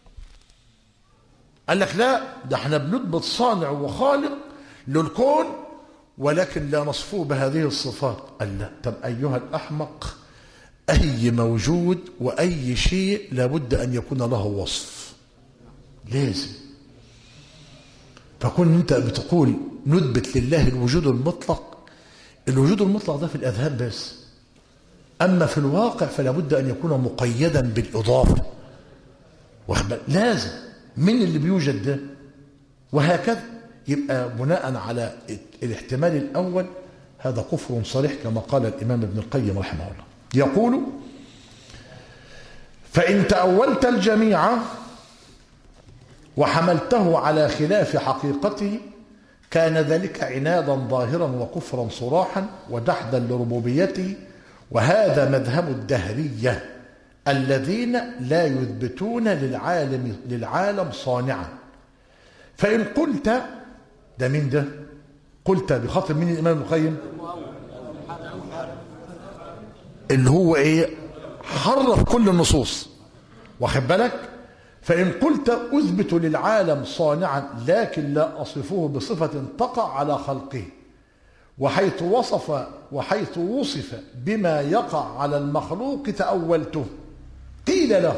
قال لك لا، ده احنا بنثبت صانع وخالق للكون ولكن لا نصفه بهذه الصفات. قال لا، طب أيها الأحمق، أي موجود وأي شيء لابد أن يكون له وصف لازم. فكون أنت بتقول نثبت لله الوجود المطلق، الوجود المطلق ده في الأذهان بس، أما في الواقع فلابد أن يكون مقيدا بالإضافة. لازم من اللي بيوجد ده وهكذا. يبقى بناء على الاحتمال الأول هذا كفر صريح كما قال الإمام ابن القيم رحمه الله. يقول فإن تأولت الجميع وحملته على خلاف حقيقته كان ذلك عنادا ظاهرا وكفرا صراحا وجحدا لربوبيته، وهذا مذهب الدهرية الذين لا يثبتون للعالم صانعا. فإن قلت، ده مين ده؟ قلت بخاطر مين؟ الإمام ابن القيم اللي هو ايه؟ حرف كل النصوص. واخد بالك؟ فإن قلت أثبت للعالم صانعا لكن لا أصفه بصفة تقع على خلقه، وحيث وصف بما يقع على المخلوق تأولته، قيل له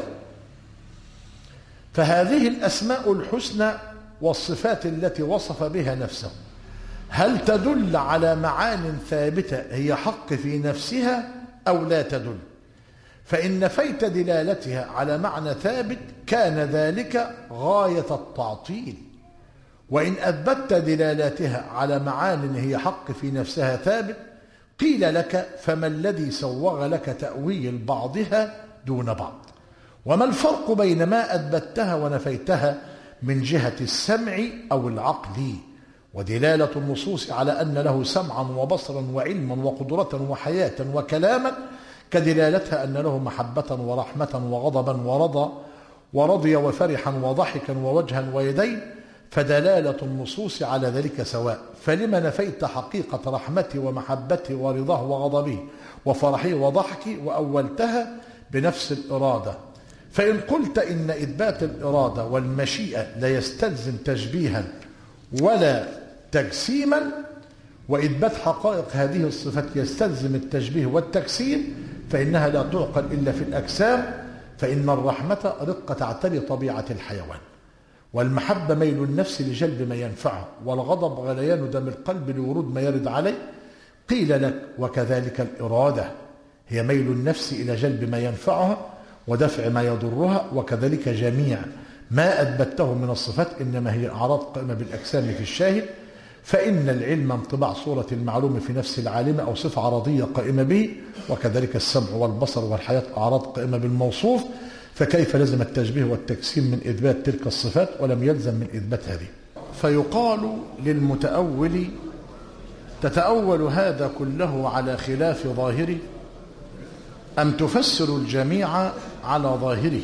فهذه الأسماء الحسنى والصفات التي وصف بها نفسه هل تدل على معان ثابتة هي حق في نفسها أو لا تدل؟ فإن نفيت دلالتها على معنى ثابت كان ذلك غاية التعطيل، وإن أثبتت دلالتها على معان هي حق في نفسها ثابت قيل لك فما الذي سوغ لك تأويل بعضها دون بعض؟ وما الفرق بين ما أثبتها ونفيتها من جهة السمع أو العقل؟ ودلالة النصوص على أن له سمعا وبصرا وعلما وقدرة وحياة وكلاما كدلالتها أن له محبة ورحمة وغضبا ورضي وفرحا وضحكا ووجها ويدين، فدلالة النصوص على ذلك سواء. فلما نفيت حقيقة رحمته ومحبته ورضاه وغضبه وفرحه وضحكه وأولتها بنفس الإرادة؟ فإن قلت إن إثبات الإرادة والمشيئة لا يستلزم تشبيها ولا تجسيما، وإثبات حقائق هذه الصفات يستلزم التشبيه والتجسيم، فإنها لا تعقل إلا في الأجسام. فإن الرحمة رقة تعتري طبيعة الحيوان، والمحبة ميل النفس لجلب ما ينفعه، والغضب غليان دم القلب لورود ما يرد عليه. قيل لك وكذلك الإرادة هي ميل النفس إلى جلب ما ينفعها ودفع ما يضرها، وكذلك جميع ما أثبته من الصفات إنما هي أعراض قائمة بالأجسام في الشاهد. فإن العلم انطباع صورة المعلوم في نفس العالم أو صفة عرضية قائمة به، وكذلك السمع والبصر والحياة أعراض قائمة بالموصوف، فكيف لزم التشبيه والتجسيم من إثبات تلك الصفات ولم يلزم من إثبات هذه؟ فيقال للمتأول تتأول هذا كله على خلاف ظاهره أم تفسر الجميع على ظاهره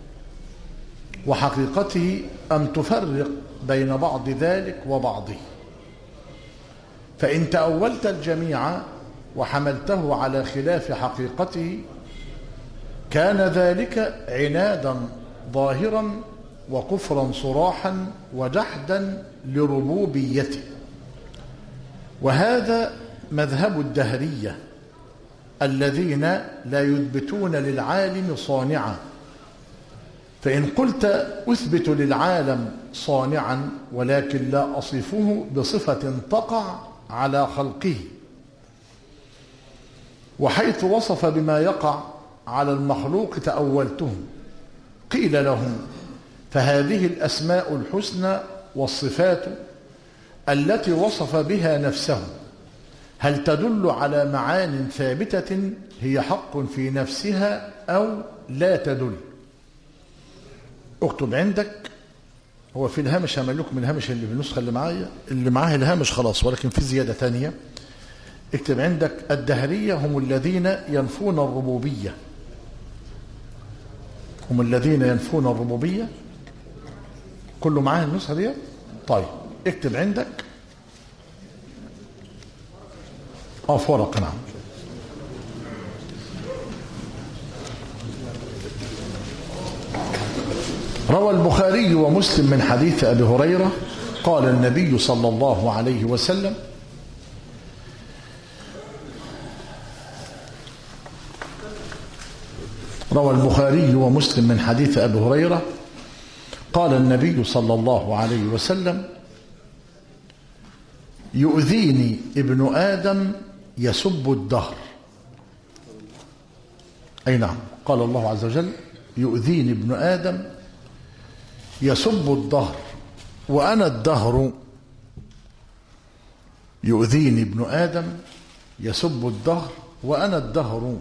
وحقيقته أم تفرق بين بعض ذلك وبعضه؟ فإن تأولت الجميع وحملته على خلاف حقيقته كان ذلك عنادا ظاهرا وكفرا صراحا وجحدا لربوبيته. وهذا مذهب الدهرية الذين لا يثبتون للعالم صانعا. فإن قلت أثبت للعالم صانعا ولكن لا أصفه بصفة تقع على خلقه، وحيث وصف بما يقع على المخلوق تأولته، قيل لهم فهذه الأسماء الحسنى والصفات التي وصف بها نفسه هل تدل على معان ثابتة هي حق في نفسها أو لا تدل؟ اكتب عندك، هو في الهامش هعمل لكم الهامش اللي في النسخة اللي معايا، اللي معاه الهامش خلاص، ولكن في زيادة تانية. اكتب عندك الدهرية هم الذين ينفون الربوبية، هم الذين ينفون الربوبية. كله معاه النسخة دي؟ طيب اكتب عندك في ورقة. نعم. روى البخاري ومسلم من حديث أبي هريرة قال النبي صلى الله عليه وسلم: روى البخاري ومسلم من حديث أبي هريرة قال النبي صلى الله عليه وسلم: يؤذيني ابن آدم يسب الدهر. أي نعم، قال الله عز وجل: يؤذيني ابن آدم يسب الدهر وأنا الدهر. يؤذيني ابن آدم يسب الدهر وأنا الدهر،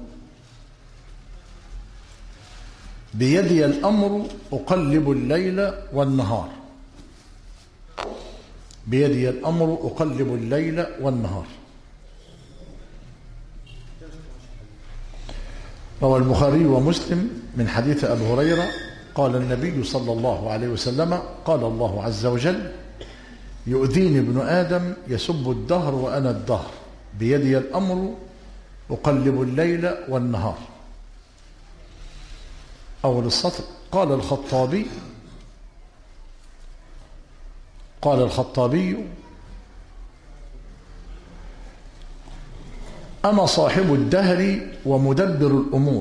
بيدي الأمر أقلب الليل والنهار. بيدي الأمر أقلب الليل والنهار. روى البخاري ومسلم من حديث أبي هريرة قال النبي صلى الله عليه وسلم: قال الله عز وجل: يؤذيني ابن آدم يسب الدهر وأنا الدهر، بيدي الأمر أقلب الليل والنهار. أول السطر. قال الخطابي: أنا صاحب الدهر ومدبر الأمور.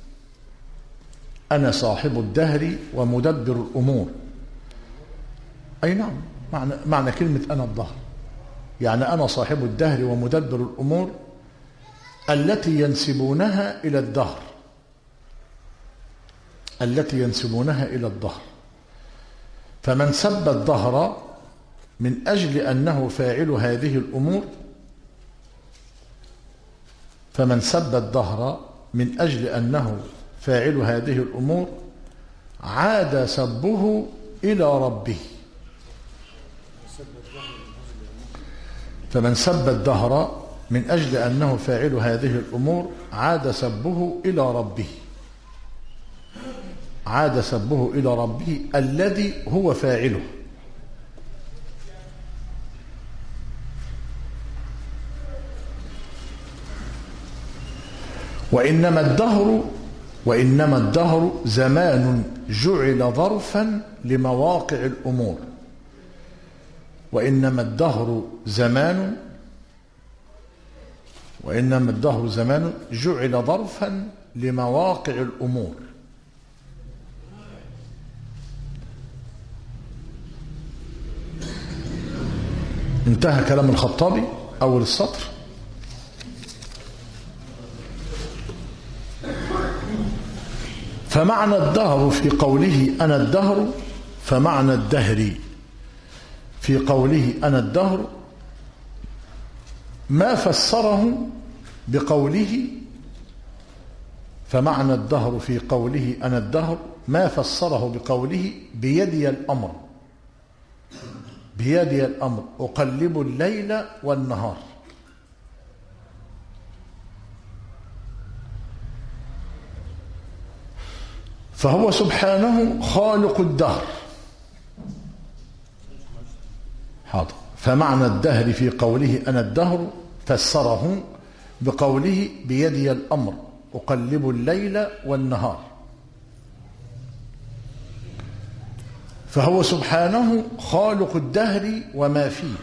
أنا صاحب الدهر ومدبر الأمور. أي نعم، معنى كلمة أنا الدهر يعني أنا صاحب الدهر ومدبر الأمور التي ينسبونها إلى الدهر، التي ينسبونها إلى الدهر. فمن سب الدهر من أجل أنه فاعل هذه الأمور، فمن سب الدهر من أجل أنه فاعل هذه الأمور عاد سبه إلى ربه. فمن سب الدهر من أجل أنه فاعل هذه الأمور عاد سبه إلى ربه، عاد سبه إلى ربه الذي هو فاعله. وإنما الدهر زمان جعل ظرفا لمواقع الأمور. وإنما الدهر زمان جعل ظرفا لمواقع الأمور. انتهى كلام الخطابي أول السطر. فمعنى الدهر في قوله أنا الدهر، فمعنى الدهر في قوله أنا الدهر ما فسره بقوله، فمعنى الدهر في قوله أنا الدهر ما فسره بقوله بيدي الأمر، بيدي الأمر أقلب الليل والنهار. فهو سبحانه خالق الدهر. حاضر. فمعنى الدهر في قوله أنا الدهر فسره بقوله بيدي الأمر أقلب الليل والنهار، فهو سبحانه خالق الدهر وما فيه،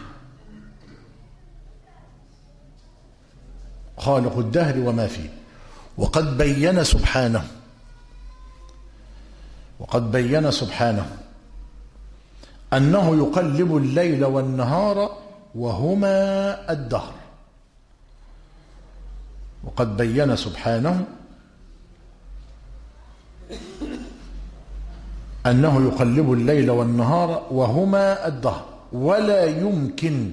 خالق الدهر وما فيه. وقد بين سبحانه أنه يقلب الليل والنهار وهما الدهر. وقد بين سبحانه أنه يقلب الليل والنهار وهما الدهر، ولا يمكن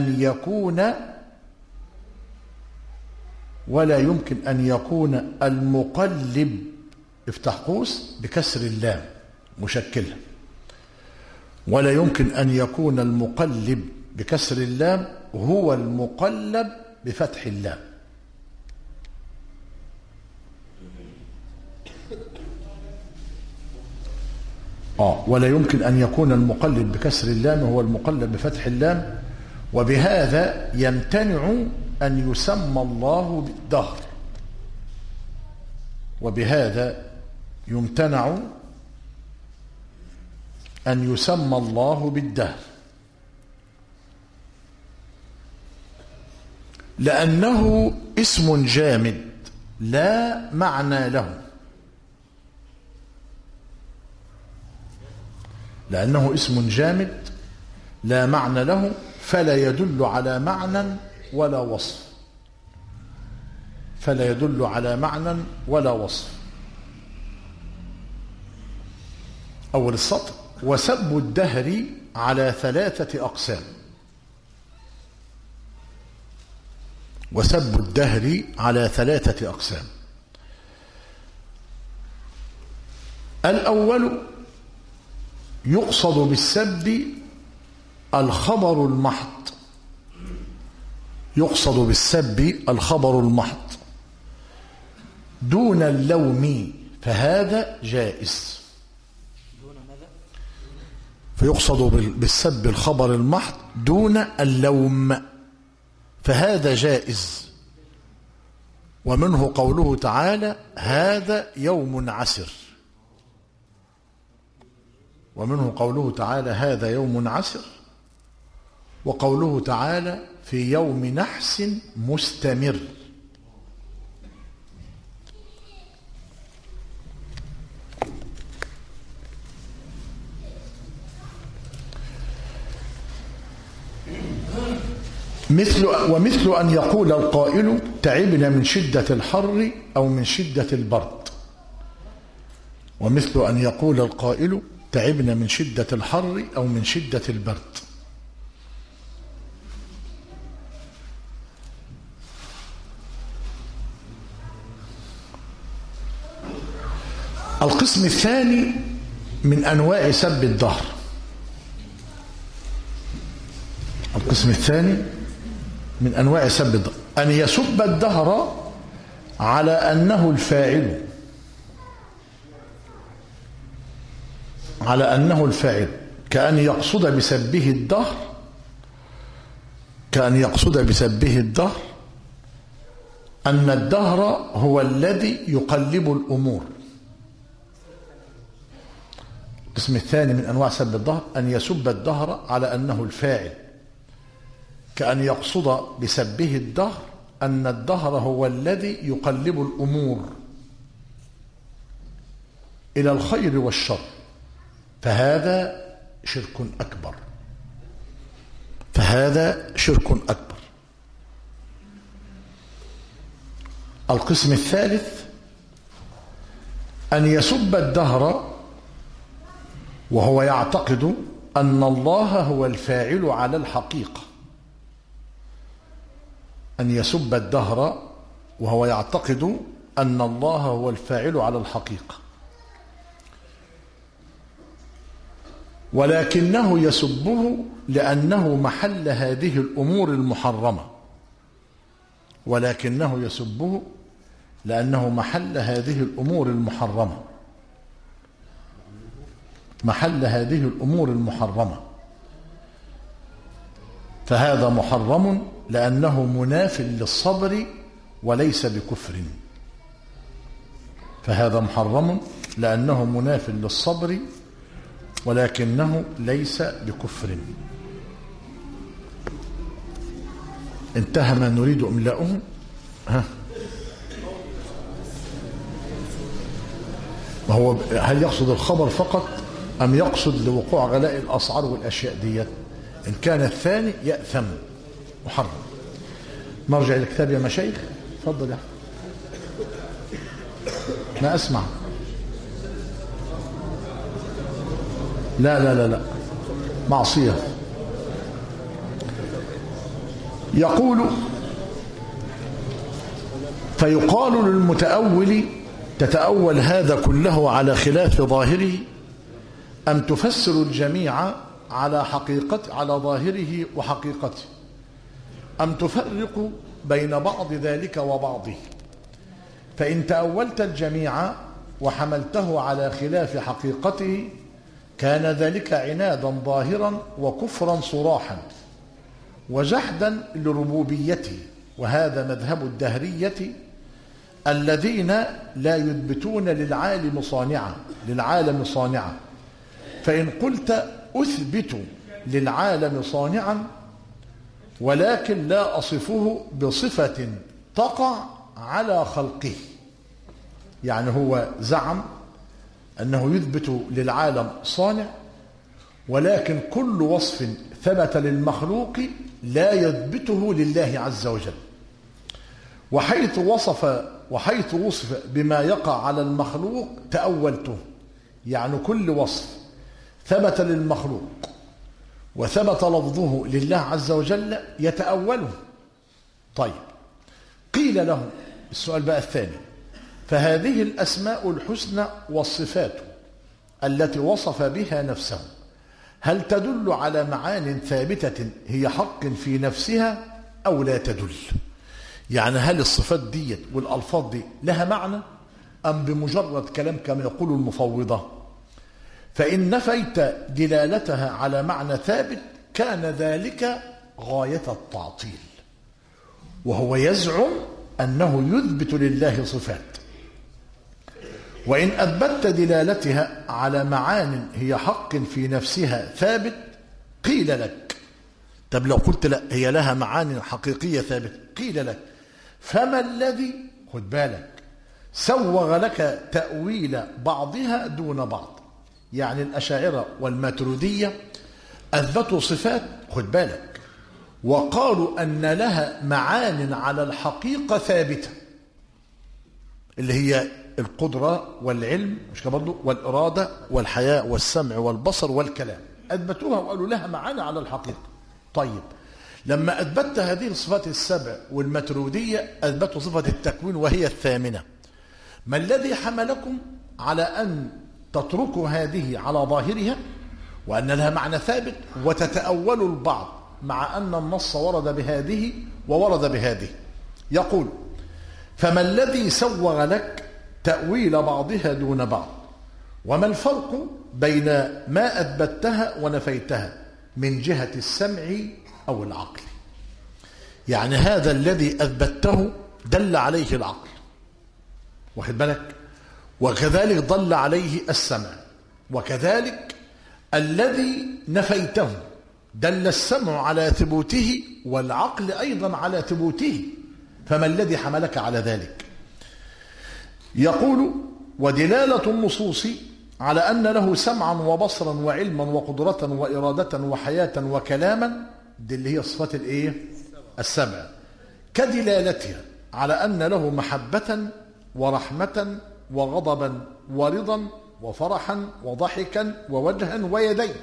أن يكون المقلب افتح قوس بكسر اللام مشكلة، ولا يمكن أن يكون المقلب بكسر اللام هو المقلب بفتح اللام. ولا يمكن أن يكون المقلب بكسر اللام هو المقلب بفتح اللام، وبهذا يمتنع أن يسمى الله بالدهر، وبهذا يمتنع أن يسمى الله بالدهر، لأنه اسم جامد لا معنى له، لأنه اسم جامد لا معنى له، فلا يدل على معنى ولا وصف، فلا يدل على معنى ولا وصف. أول السطر: وسب الدهر على 3 أقسام. وسب الدهر على 3 أقسام. الأول: يقصد بالسب الخبر المحض، يقصد بالسب الخبر المحض دون اللوم، فهذا جائز. فيقصد بالسب الخبر المحض دون اللوم، فهذا جائز. ومنه قوله تعالى: هذا يوم عسر. ومنه قوله تعالى: هذا يوم عسر. وقوله تعالى: في يوم نحس مستمر. ومثل أن يقول القائل: تعبنا من شدة الحر أو من شدة البرد. ومثل أن يقول القائل: تعبنا من شدة الحر أو من شدة البرد. القسم الثاني من أنواع سب الدهر. القسم الثاني من أنواع سب الدهر أن يسب الدهر على أنه الفاعل، على أنه الفاعل، كأن يقصد بسبه الدهر، كأن يقصد بسبه الدهر أن الدهر هو الذي يقلب الأمور. القسم الثاني من أنواع سب الدهر أن يسب الدهر على أنه الفاعل، كأن يقصد بسبه الدهر أن الدهر هو الذي يقلب الأمور إلى الخير والشر، فهذا شرك أكبر، فهذا شرك أكبر. القسم الثالث أن يسب الدهر وهو يعتقد أن الله هو الفاعل على الحقيقة. أن يسب الدهر وهو يعتقد أن الله هو الفاعل على الحقيقة، ولكنه يسبه لأنه محل هذه الأمور المحرمة، ولكنه يسبه لأنه محل هذه الأمور المحرمة، محل هذه الأمور المحرمة، فهذا محرم لأنه مناف للصبر وليس بكفر، فهذا محرم لأنه مناف للصبر ولكنه ليس بكفر. انتهى ما نريد إملاؤه. هو هل يقصد الخبر فقط أم يقصد لوقوع غلاء الأسعار والأشياء ديت؟ إن كان الثاني يأثم محرم. نرجع للكتاب يا مشايخ. تفضل يا ما أسمع. لا لا لا لا معصية. يقول فيقال للمتأول تتأول هذا كله على خلاف ظاهره أم تفسر الجميع على ظاهره وحقيقته، أم تفرق بين بعض ذلك وبعضه؟ فإن تأولت الجميع وحملته على خلاف حقيقته كان ذلك عنادا ظاهرا وكفرا صراحا وجحدا لربوبيته، وهذا مذهب الدهرية الذين لا يثبتون للعالم صانعا. فإن قلت أثبت للعالم صانعا ولكن لا أصفه بصفة تقع على خلقه، يعني هو زعم أنه يثبت للعالم صانع ولكن كل وصف ثبت للمخلوق لا يثبته لله عز وجل، وحيث وصف بما يقع على المخلوق تأولته، يعني كل وصف ثبت للمخلوق وثبت لفظه لله عز وجل يتأوله. طيب قيل له السؤال بقى الثاني، فهذه الأسماء الحسنى والصفات التي وصف بها نفسه هل تدل على معان ثابتة هي حق في نفسها أو لا تدل؟ يعني هل الصفات دي والألفاظ دي لها معنى أم بمجرد كلام كما يقول المفوضة؟ فإن نفيت دلالتها على معنى ثابت كان ذلك غاية التعطيل، وهو يزعم أنه يثبت لله صفات. وإن أثبتت دلالتها على معان هي حق في نفسها ثابت قيل لك، طب لو قلت لا هي لها معان حقيقية ثابت قيل لك فما الذي خد بالك سوغ لك تأويل بعضها دون بعض؟ يعني الأشاعرة والماتريدية أثبتوا صفات خد بالك وقالوا أن لها معان على الحقيقة ثابتة، اللي هي القدرة والعلم مش كده برضه والإرادة والحياء والسمع والبصر والكلام، أثبتوها وقالوا لها معاني على الحقيقة. طيب لما أثبتت هذه الصفات السبع والماتريدية أثبتوا صفة التكوين وهي الثامنة، ما الذي حملكم على أن تتركوا هذه على ظاهرها وأن لها معنى ثابت وتتأولوا البعض مع أن النص ورد بهذه وورد بهذه؟ يقول فما الذي سوغ لك تأويل بعضها دون بعض، وما الفرق بين ما أثبتها ونفيتها من جهة السمع أو العقل؟ يعني هذا الذي أثبته دل عليه العقل واخد بالك، وكذلك ضل عليه السمع، وكذلك الذي نفيته دل السمع على ثبوته والعقل أيضا على ثبوته، فما الذي حملك على ذلك؟ يقول ودلالة النصوص على أن له سمعا وبصرا وعلما وقدرة وإرادة وحياة وكلاما، دي اللي هي صفات الايه السمع، كدلالتها على أن له محبة ورحمة وغضبا ورضا وفرحا وضحكا ووجها ويدين،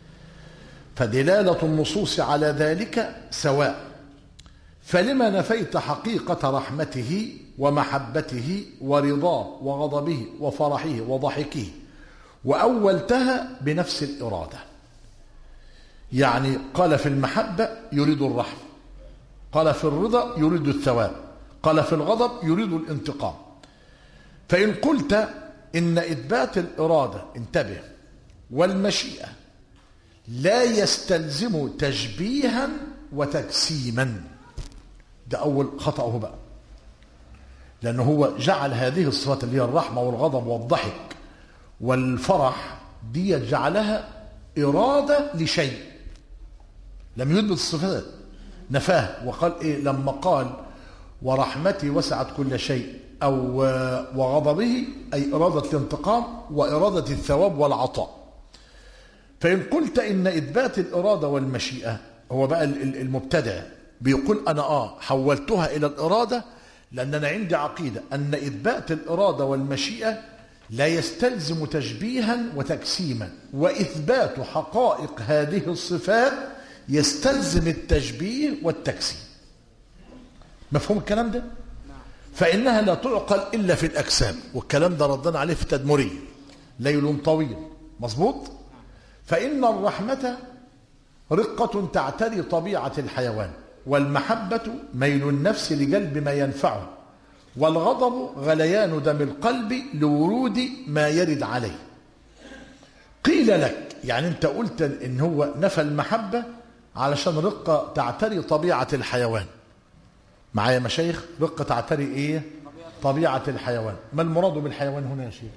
فدلالة النصوص على ذلك سواء، فلما نفيت حقيقة رحمته ومحبته ورضاه وغضبه وفرحه وضحكه وأولتها بنفس الإرادة؟ يعني قال في المحبة يريد الرحمة، قال في الرضا يريد الثواب، قال في الغضب يريد الانتقام. فإن قلت إن إثبات الإرادة انتبه والمشيئة لا يستلزم تشبيها وتجسيما، ده أول خطأه بقى. لأنه هو جعل هذه الصفات اللي هي الرحمة والغضب والضحك والفرح دي جعلها إرادة لشيء، لم يثبت الصفات، نفاه وقال إيه لما قال ورحمتي وسعت كل شيء أو وغضبه، أي إرادة الانتقام وإرادة الثواب والعطاء. فإن قلت إن إثبات الإرادة والمشيئة، هو بقى المبتدع بيقول أنا حولتها إلى الإرادة لأن أنا عندي عقيدة أن إثبات الإرادة والمشيئة لا يستلزم تشبيها وتجسيما، وإثبات حقائق هذه الصفات يستلزم التشبيه والتجسيم. مفهوم الكلام ده؟ فإنها لا تعقل إلا في الأجسام، والكلام ده ردنا عليه في التدمرية، ليل طويل، مظبوط؟ فإن الرحمة رقة تعتري طبيعة الحيوان، والمحبة ميل النفس لجلب ما ينفعه، والغضب غليان دم القلب لورود ما يرد عليه. قيل لك، يعني انت قلت ان هو نفى المحبة علشان رقة تعتري طبيعة الحيوان. معايا مشايخ؟ رقة تعتري ايه؟ طبيعة الحيوان. ما المراد بالحيوان هنا يا شيخ؟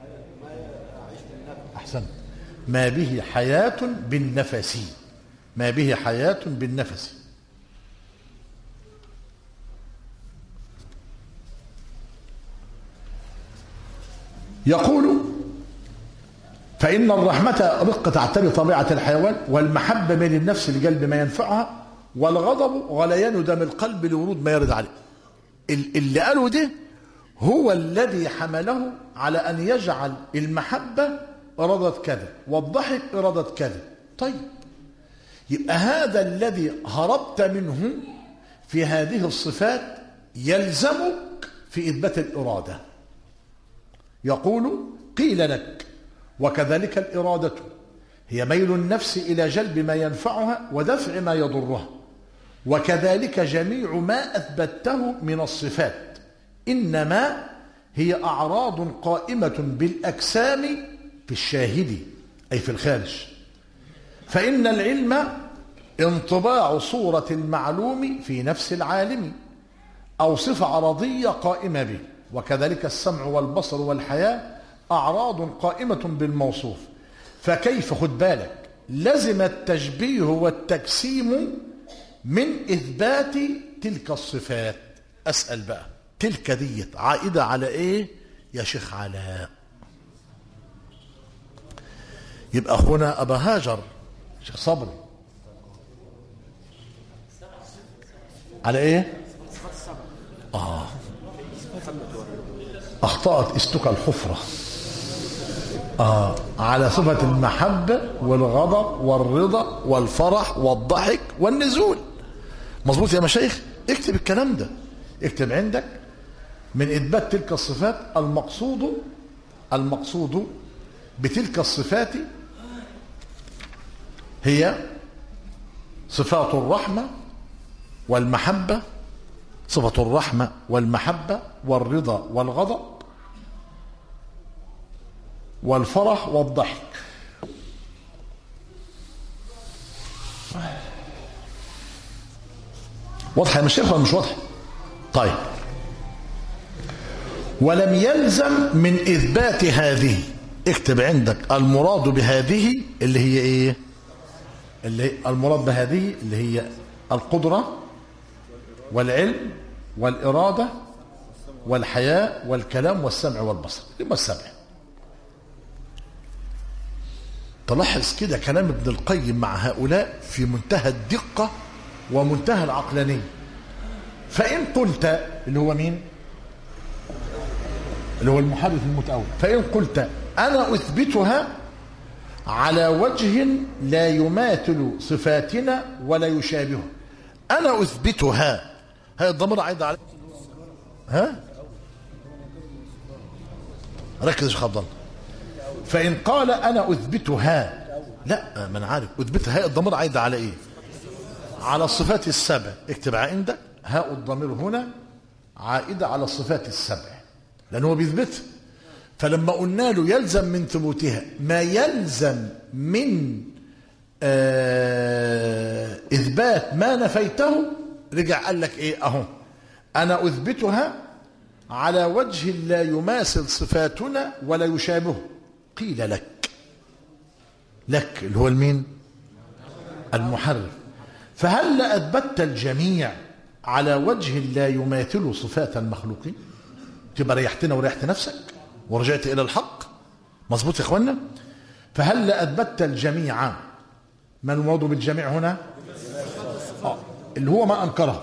احسنت، ما به حياة بالنفس، ما به حياة بالنفس. يقول فإن الرحمة رقة تعتري طبيعة الحيوان، والمحبة ميل النفس لجلب ما ينفعها، والغضب غليان دم القلب لورود ما يرد عليه. اللي قالوا ده هو الذي حمله على أن يجعل المحبة إرادة كذا والضحك إرادة كذا. طيب يبقى هذا الذي هربت منه في هذه الصفات يلزمك في إثبات الإرادة. يقول قيل لك وكذلك الإرادة هي ميل النفس إلى جلب ما ينفعها ودفع ما يضرها، وكذلك جميع ما أثبته من الصفات إنما هي أعراض قائمة بالأجسام في الشاهد أي في الخارج. فإن العلم انطباع صورة المعلوم في نفس العالم أو صفة عرضية قائمة به، وكذلك السمع والبصر والحياة أعراض قائمة بالموصوف. فكيف، خد بالك، لزم التشبيه والتجسيم من إثبات تلك الصفات. أسأل بقى، تلك ديت عائدة على إيه يا شيخ علاء؟ يبقى أخونا أبا هاجر شيخ صبري على إيه؟ أخطأت استك الحفرة. على صفة المحبة والغضب والرضا والفرح والضحك والنزول. مظبوط يا مشايخ؟ اكتب الكلام ده، اكتب عندك من إثبات تلك الصفات المقصود بتلك الصفات هي صفات الرحمة والمحبة، صفة الرحمة والمحبة والرضا والغضب والفرح والضحك. واضحة يا مشايخ ولا مش واضحة؟ طيب، ولم يلزم من إثبات هذه، اكتب عندك المراد بهذه اللي هي ايه؟ اللي هي المراد بهذه اللي هي القدرة والعلم والإرادة والحياة والكلام والسمع والبصر. يبقى السبع. تلاحظ كده كلام ابن القيم مع هؤلاء في منتهى الدقة ومنتهى العقلانية. فإن قلت، اللي هو مين؟ اللي هو المحدث المتأول. فإن قلت أنا أثبتها على وجه لا يماثل صفاتنا ولا يشابهها، أنا أثبتها، هذا الضمير عايد على ركز يا شيخ عبد الله. فإن قال أنا أثبتها، لا ما أنا عارف أثبتها، هاء الضمير عايد على إيه؟ على الصفات السبع. اكتب عندك هاء الضمير هنا عائدة على الصفات السبع لأنه هو بيثبتها. فلما قلنا له يلزم من ثبوتها ما يلزم من إثبات ما نفيته، رجع قال لك إيه؟ أهو أنا أثبتها على وجه لا يماثل صفاتنا ولا يشابهه. قيل لك اللي هو المين؟ المحرف. فهل أثبتت الجميع على وجه لا يماثل صفات المخلوقين؟ تبقى ريحتنا وريحت نفسك ورجعت إلى الحق. مظبوط يا إخوانا؟ فهل أثبتت الجميع؟ ما المراد بالجميع هنا؟ اللي هو ما أنكره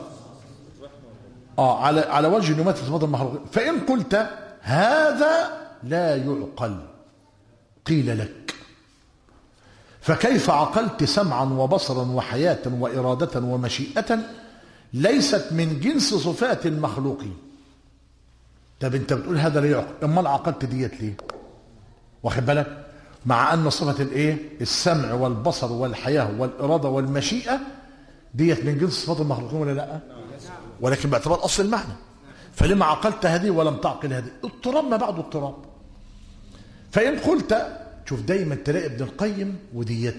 على وجه يماثل صفات المخلوقين. فإن قلت هذا لا يعقل قيل لك فكيف عقلت سمعا وبصرا وحياة وإرادة ومشيئة ليست من جنس صفات المخلوقين؟ طب انت بتقول هذا لا يعقل، امال عقلت ديت ليه؟ واخد بالك؟ مع ان صفة الايه؟ السمع والبصر والحياة والإرادة والمشيئة ديت من جنس صفات المخلوقين ولا لا؟ ولكن باعتبار اصل المعنى. فلما عقلت هذه ولم تعقل هذه؟ اضطراب ما بعد اضطراب. فإن قلت، شوف دايما تلاقي ابن القيم وديت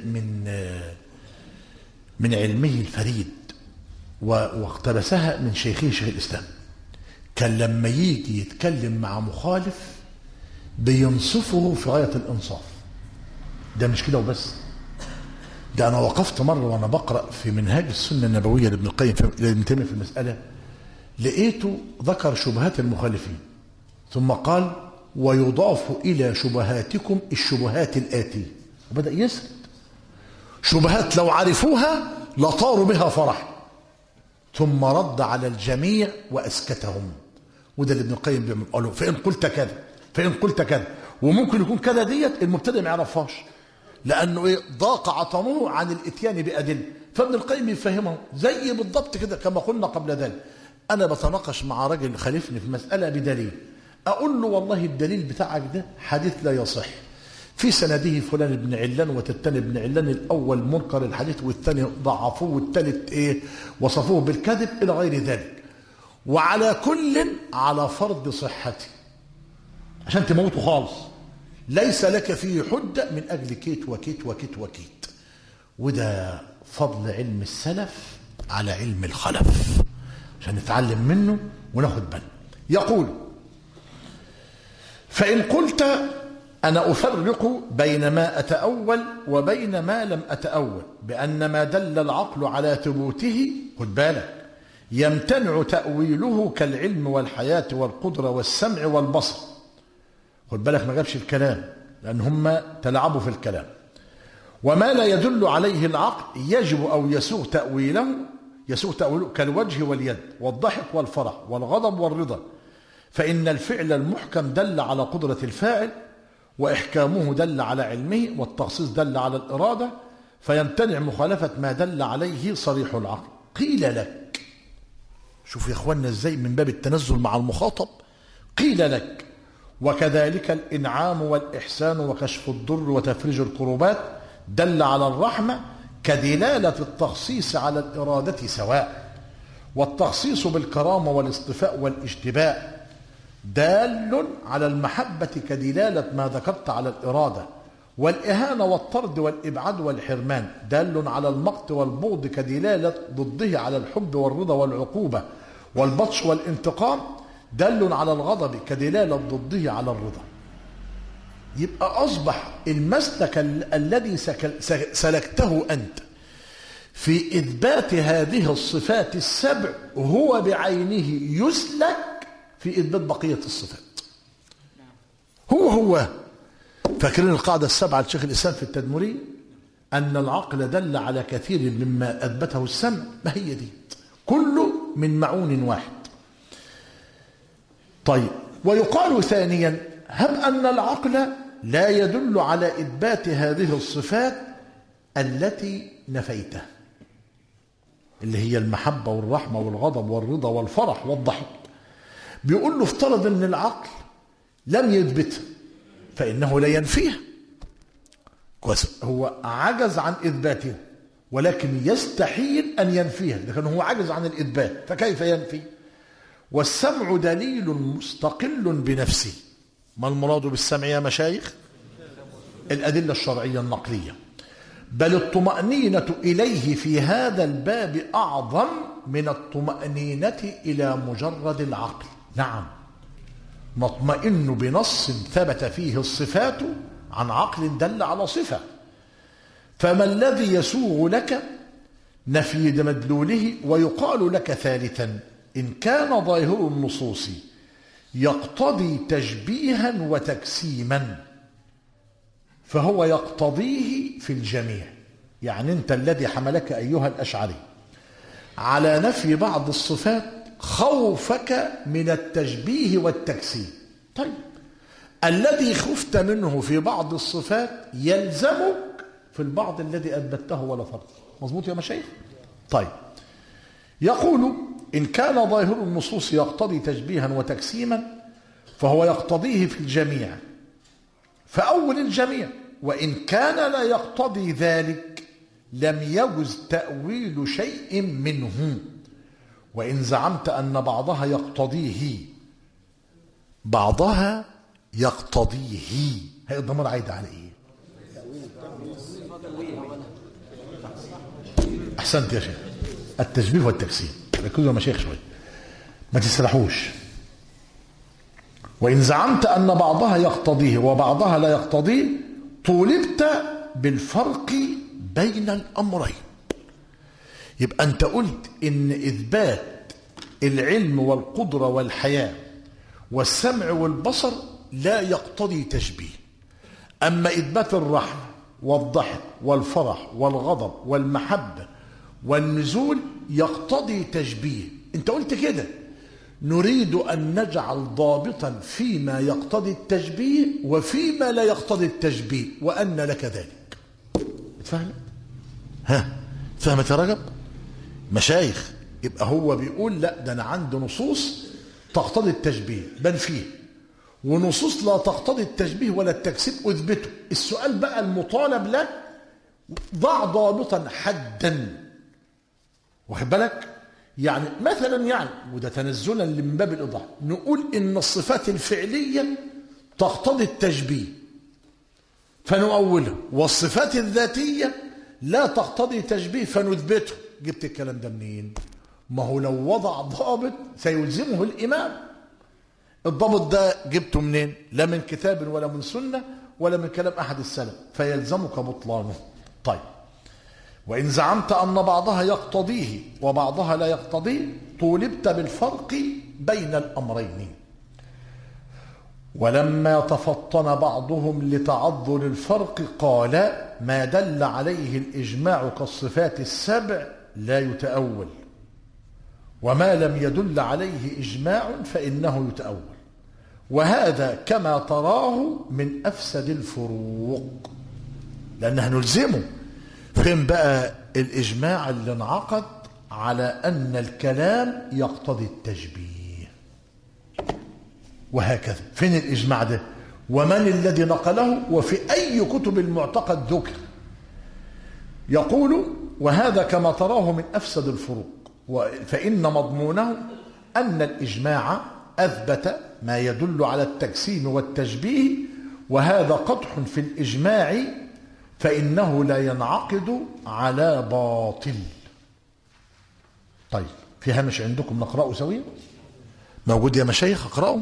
من علمه الفريد واقتبسها من شيخه شيخ الإسلام. كان لما يجي يتكلم مع مخالف بينصفه في غاية الإنصاف. ده مش كده وبس، ده أنا وقفت مرة وأنا بقرأ في منهاج السنة النبوية لابن القيم لابن تيمية في المسألة، لقيته ذكر شبهات المخالفين ثم قال ويضاف إلى شبهاتكم الشبهات الآتية، وبدأ يسرد شبهات لو عرفوها لطاروا بها فرح، ثم رد على الجميع وأسكتهم. وده اللي ابن القيم بيعمل. قالوا فإن قلت كذا وممكن يكون كذا ديت المبتدئ ما يعرفهاش، لأنه إيه؟ ضاق عطمه عن الإتيان بأدلة. فابن القيم يفهمه زي بالضبط كده كما قلنا قبل ذلك. أنا بتناقش مع راجل خالفني في مسألة بدليل، أقول له والله الدليل بتاعك ده حديث لا يصح، في سنده فلان بن علان وتتاني بن علان، الأول منكر الحديث والثاني ضعفوه والثالث إيه وصفوه بالكذب إلى غير ذلك، وعلى كل على فرض صحته عشان تموتوا خالص، ليس لك فيه حجة من أجل كيت وكيت وكيت وكيت. وده فضل علم السلف على علم الخلف عشان نتعلم منه وناخد بالنا. يقول فإن قلت أنا أفرق بين ما أتأول وبين ما لم أتأول بأن ما دل العقل على ثبوته، خد بالك، يمتنع تأويله كالعلم والحياة والقدرة والسمع والبصر. خد بالك ما جابش الكلام لأن هم تلعبوا في الكلام. وما لا يدل عليه العقل يجب أو يسوغ تأويله كالوجه واليد والضحك والفرح والغضب والرضا، فإن الفعل المحكم دل على قدرة الفاعل، وإحكامه دل على علمه، والتخصيص دل على الإرادة، فيمتنع مخالفة ما دل عليه صريح العقل. قيل لك، شوف يا إخواننا إزاي من باب التنزل مع المخاطب، قيل لك وكذلك الإنعام والإحسان وكشف الضر وتفريج الكروبات دل على الرحمة كدلالة التخصيص على الإرادة سواء، والتخصيص بالكرامة والاصطفاء والاجتباء دال على المحبة كدلالة ما ذكرت على الإرادة، والإهانة والطرد والإبعاد والحرمان دال على المقت والبغض كدلالة ضده على الحب والرضا والعقوبة، والبطش والانتقام دال على الغضب كدلالة ضده على الرضا. يبقى أصبح المسلك الذي سلكته أنت في إثبات هذه الصفات السبع هو بعينه يسلك في إثبات بقية الصفات. هو فاكرين القاعدة السبعة لشيخ الإسلام في التدمري أن العقل دل على كثير مما أثبته السمع، ما هي دي كله من معون واحد. طيب، ويقال ثانيا هب أن العقل لا يدل على إثبات هذه الصفات التي نفيتها، اللي هي المحبة والرحمة والغضب والرضا والفرح والضحك. بيقول له افترض أن العقل لم يثبتها فإنه لا ينفيها، هو عجز عن إثباتها ولكن يستحيل أن ينفيها، لكن هو عجز عن الإثبات فكيف ينفي؟ والسمع دليل مستقل بنفسه. ما المراد بالسمع يا مشايخ؟ الأدلة الشرعية النقلية، بل الطمأنينة إليه في هذا الباب أعظم من الطمأنينة إلى مجرد العقل. نعم، نطمئن بنص ثبت فيه الصفات عن عقل دل على صفة. فما الذي يسوغ لك نفي مدلوله؟ ويقال لك ثالثا: إن كان ظاهر النصوص يقتضي تشبيها وتجسيما فهو يقتضيه في الجميع. يعني أنت الذي حملك أيها الأشعري على نفي بعض الصفات خوفك من التشبيه والتجسيم. طيب الذي خفت منه في بعض الصفات يلزمك في البعض الذي أثبته ولا فرق. مظبوط يا مشايخ؟ طيب يقول: إن كان ظاهر النصوص يقتضي تشبيها وتجسيما فهو يقتضيه في الجميع، فأول الجميع. وإن كان لا يقتضي ذلك لم يجز تأويل شيء منه. وإن زعمت أن بعضها يقتضيه، بعضها يقتضيه، هي الضمير عايد على إيه؟ أحسنت يا شيخ، التشبيه والتجسيم. ركزوا يا مشايخ شوية ما تسرحوش. وإن زعمت أن بعضها يقتضيه وبعضها لا يقتضيه طولبت بالفرق بين الأمرين. يبقى أنت قلت إن إثبات العلم والقدرة والحياة والسمع والبصر لا يقتضي تشبيه، أما إثبات الرحمة والضحك والفرح والغضب والمحبة والنزول يقتضي تشبيه. أنت قلت كده: نريد أن نجعل ضابطا فيما يقتضي التشبيه وفيما لا يقتضي التشبيه، وأن لك ذلك. اتفهم؟ ها فهمت يا رجب؟ مشايخ، يبقى هو بيقول لا ده أنا عندي نصوص تقتضي التشبيه بنفيه، ونصوص لا تقتضي التشبيه ولا التجسيم أثبته. السؤال بقى المطالب لك: ضع ضابطا حدا. واخد بالك؟ يعني مثلا وده تنزلا من باب الإيضاح، نقول إن الصفات الفعلية تقتضي التشبيه فنؤولها، والصفات الذاتية لا تقتضي تشبيه فنثبته. جبت الكلام ده منين؟ ما هو لو وضع ضابط سيلزمه الإمام. الضابط ده جبته منين؟ لا من كتاب ولا من سنة ولا من كلام أحد السلف، فيلزمك بطلانه. طيب وإن زعمت أن بعضها يقتضيه وبعضها لا يقتضيه طولبت بالفرق بين الأمرين. ولما تفطن بعضهم لتعذر الفرق قال: ما دل عليه الإجماع كالصفات السبع لا يتأول، وما لم يدل عليه إجماع فإنه يتأول، وهذا كما تراه من أفسد الفروق. لأن هنلزمه فين بقى الإجماع اللي انعقد على أن الكلام يقتضي التشبيه، وهكذا فين الإجماع ده؟ ومن الذي نقله؟ وفي أي كتب المعتقد ذكر؟ يقول: وهذا كما تراه من أفسد الفروق، فإن مضمونه أن الإجماع أثبت ما يدل على التجسيم والتشبيه، وهذا قدح في الإجماع فإنه لا ينعقد على باطل. طيب في هامش عندكم نقرأه سويا؟ موجود يا مشايخ؟ اقرأوا.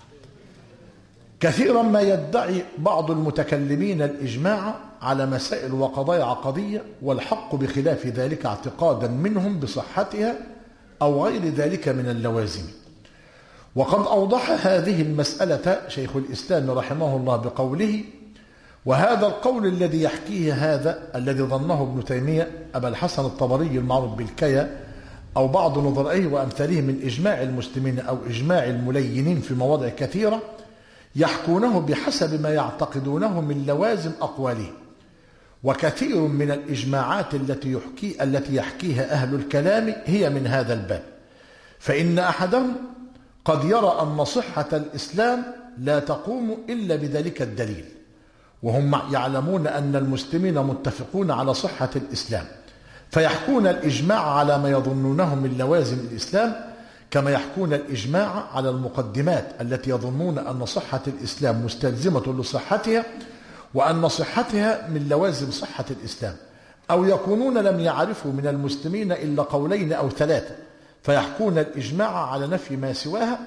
كثيرا ما يدعي بعض المتكلمين الإجماع على مسائل وقضايا عقدية، والحق بخلاف ذلك اعتقادا منهم بصحتها أو غير ذلك من اللوازم. وقد أوضح هذه المسألة شيخ الإسلام رحمه الله بقوله: وهذا القول الذي يحكيه هذا الذي ظنه ابن تيمية أبا الحسن الطبري المعروف بالكيا أو بعض نظرائه وأمثاله من إجماع المسلمين أو إجماع الملينين في مواضع كثيرة، يحكونه بحسب ما يعتقدونه من لوازم أقوالهم. وكثير من الإجماعات التي يحكيها أهل الكلام هي من هذا الباب. فإن أحدهم قد يرى أن صحة الإسلام لا تقوم إلا بذلك الدليل، وهم يعلمون أن المسلمين متفقون على صحة الإسلام، فيحكون الإجماع على ما يظنونه من لوازم الإسلام، كما يحكون الإجماع على المقدمات التي يظنون أن صحة الإسلام مستلزمة لصحتها، وأن صحتها من لوازم صحة الإسلام. أو يكونون لم يعرفوا من المسلمين إلا قولين أو ثلاثة، فيحكون الإجماع على نفي ما سواها،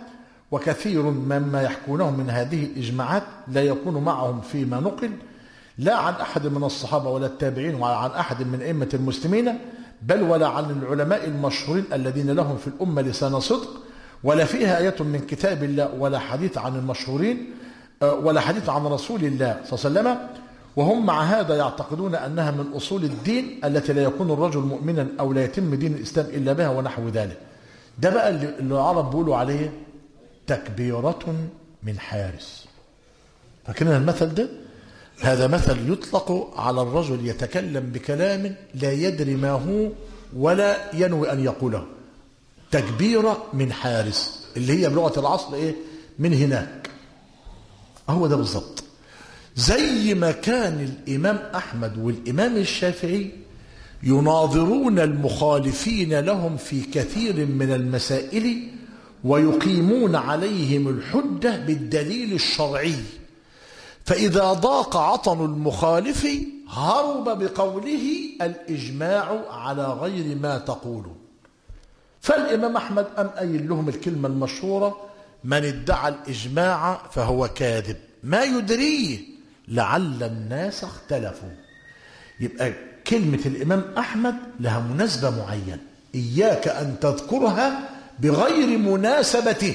وكثير مما يحكونه من هذه الإجماعات لا يكون معهم فيما نقل لا عن أحد من الصحابة ولا التابعين ولا عن أحد من أئمة المسلمين، بل ولا عن العلماء المشهورين الذين لهم في الأمة لسان صدق، ولا فيها آية من كتاب الله ولا حديث عن المشهورين ولا حديث عن رسول الله صلى الله عليه وسلم. وهم مع هذا يعتقدون أنها من أصول الدين التي لا يكون الرجل مؤمنا أو لا يتم دين الإسلام إلا بها ونحو ذلك. ده بقى اللي العرب بيقولوا عليه تكبيرة من حارس. فاكرين المثل ده؟ هذا مثل يطلق على الرجل يتكلم بكلام لا يدري ما هو ولا ينوي أن يقوله. تكبيرة من حارس اللي هي بلغة العصر إيه؟ من هناك. هو ده بالضبط. زي ما كان الإمام أحمد والإمام الشافعي يناظرون المخالفين لهم في كثير من المسائل ويقيمون عليهم الحجة بالدليل الشرعي، فإذا ضاق عطن المخالف هرب بقوله الإجماع على غير ما تقولون. فالإمام أحمد قايل لهم الكلمة المشهورة: من ادعى الإجماع فهو كاذب، ما يدريه لعل الناس اختلفوا. يبقى كلمة الإمام أحمد لها مناسبة معينة، إياك أن تذكرها بغير مناسبته.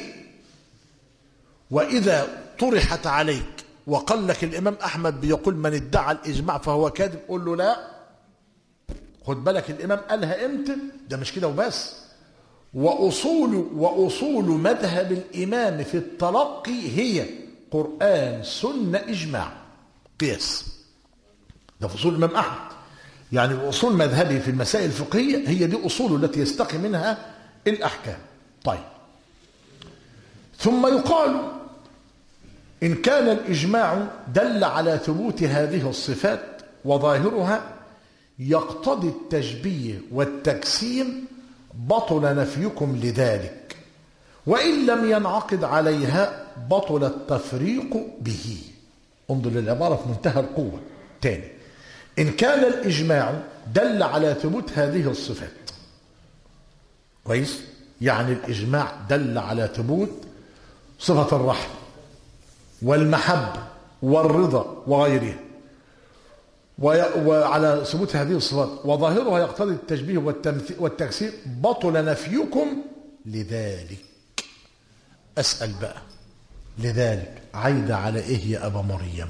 وإذا طرحت عليك وقال لك الإمام أحمد بيقول من ادعى الإجماع فهو كاذب، قول له لا، خد بالك الإمام قالها إمتى؟ ده مش كده وبس. وأصول مذهب الإمام في التلقي هي قرآن سنة إجماع قياس. ده في أصول الإمام أحمد، يعني أصول مذهبه في المسائل الفقهية هي دي أصول التي يستقي منها الأحكام. طيب، ثم يقال إن كان الإجماع دل على ثبوت هذه الصفات وظاهرها يقتضي التشبيه والتجسيم بطل نفيكم لذلك، وإن لم ينعقد عليها بطل التفريق به. انظر للعبارة في منتهى القوة. تاني، إن كان الإجماع دل على ثبوت هذه الصفات، كويس؟ يعني الإجماع دل على ثبوت صفة الرحمة والمحبة والرضا وغيرها، وعلى ثبوت هذه الصفات وظاهرها يقتضي التشبيه والتجسيم بطل نفيكم لذلك. أسأل بقى، لذلك عايدة على إيه يا أبا مريم؟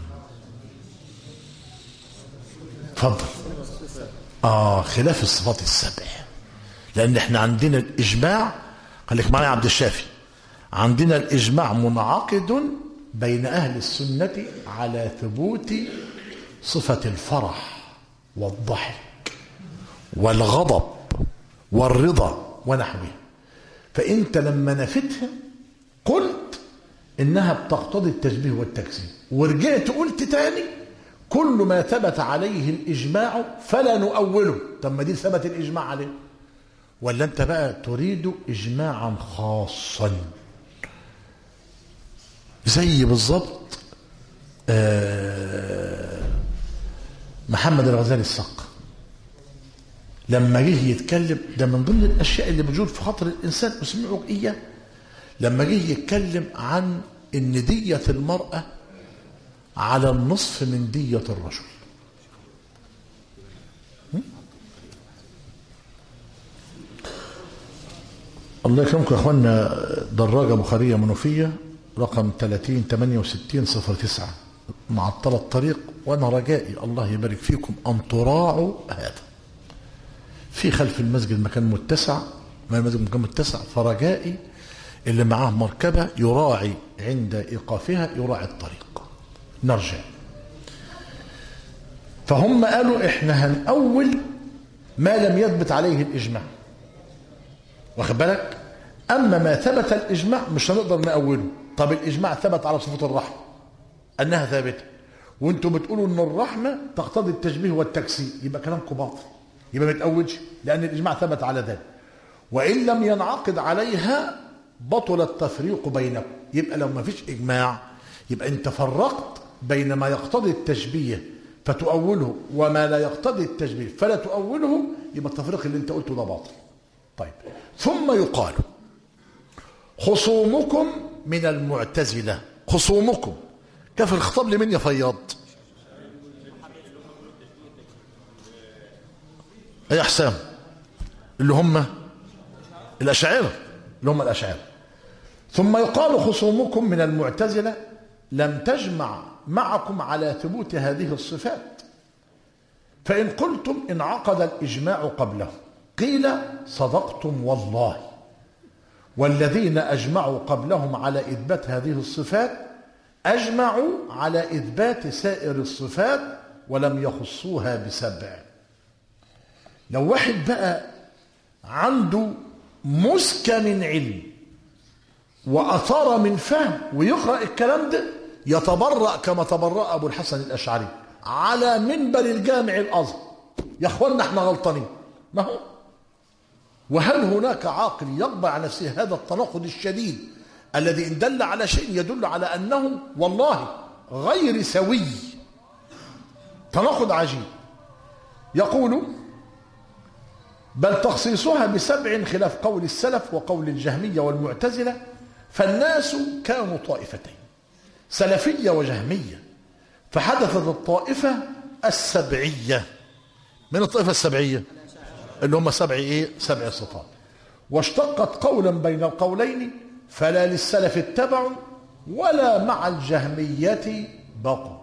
اتفضل. خلاف الصفات السبع، لأن احنا عندنا الإجماع، خليك معايا يا عبد الشافي، عندنا الإجماع منعقد بين أهل السنة على ثبوت صفة الفرح والضحك والغضب والرضا ونحوه. فأنت لما نفتها قلت إنها بتقتضي التشبيه والتجسيم، ورجعت قلت تاني كل ما ثبت عليه الإجماع فلا نؤوله. طب ما دي ثبت الإجماع عليه، ولا أنت بقى تريد إجماعا خاصا زي بالضبط محمد الغزالي الصقر لما جه يتكلم، ده من ضمن الأشياء اللي بتجول في خاطر الإنسان اسمعوا إياه، لما جه يتكلم عن إن دية المرأة على النصف من دية الرجل. الله يكرمكم يا اخوانا، دراجة بخارية منوفية رقم 306809 معطلة الطريق، وانا رجائي الله يبارك فيكم ان تراعوا هذا. في خلف المسجد مكان متسع، ما المسجد مكان متسع، فرجائي اللي معاه مركبة يراعي عند ايقافها يراعي الطريق. نرجع، فهم قالوا احنا هنأول ما لم يثبت عليه الإجماع، واخد بالك؟ أما ما ثبت الإجماع مش هنقدر نأوله. طب الإجماع ثبت على صفة الرحمة أنها ثابتة، وانتم بتقولوا أن الرحمة تقتضي التشبيه والتجسيم، يبقى كلامكم باطل، يبقى ما يتأولش، لأن الإجماع ثبت على ذلك. وإن لم ينعقد عليها بطل التفريق بينكم. يبقى لو ما فيش إجماع يبقى أنت فرقت بين ما يقتضي التشبيه فتؤوله وما لا يقتضي التشبيه فلا تؤوله، يبقى التفريق اللي انت قلته ده باطل. طيب، ثم يقال خصومكم من المعتزلة. خصومكم كيف الخطاب لمن يا فياض؟ يا حسام اللي هم الأشاعرة، ثم يقال خصومكم من المعتزلة لم تجمع معكم على ثبوت هذه الصفات، فإن قلتم انعقد الإجماع قبله قيل صدقتم والله، والذين أجمعوا قبلهم على إثبات هذه الصفات أجمعوا على إثبات سائر الصفات ولم يخصوها بسبع. لو واحد بقى عنده مسكة من علم وأثار من فهم ويقرأ الكلام ده يتبرأ كما تبرأ أبو الحسن الأشعري على منبر الجامع الأزهر، يا أخوانا احنا غلطانين. ما هو وهل هناك عاقل يقبل على نفسه هذا التناقض الشديد الذي إن دل على شيء يدل على أنه والله غير سوي؟ تناقض عجيب. يقول بل تخصيصها بسبع خلاف قول السلف وقول الجهمية والمعتزلة، فالناس كانوا طائفتين سلفية وجهمية، فحدثت الطائفة السبعية. من الطائفة السبعية اللي هم سبع صفات، واشتقت قولا بين القولين، فلا للسلف اتبعوا ولا مع الجهمية بقوا.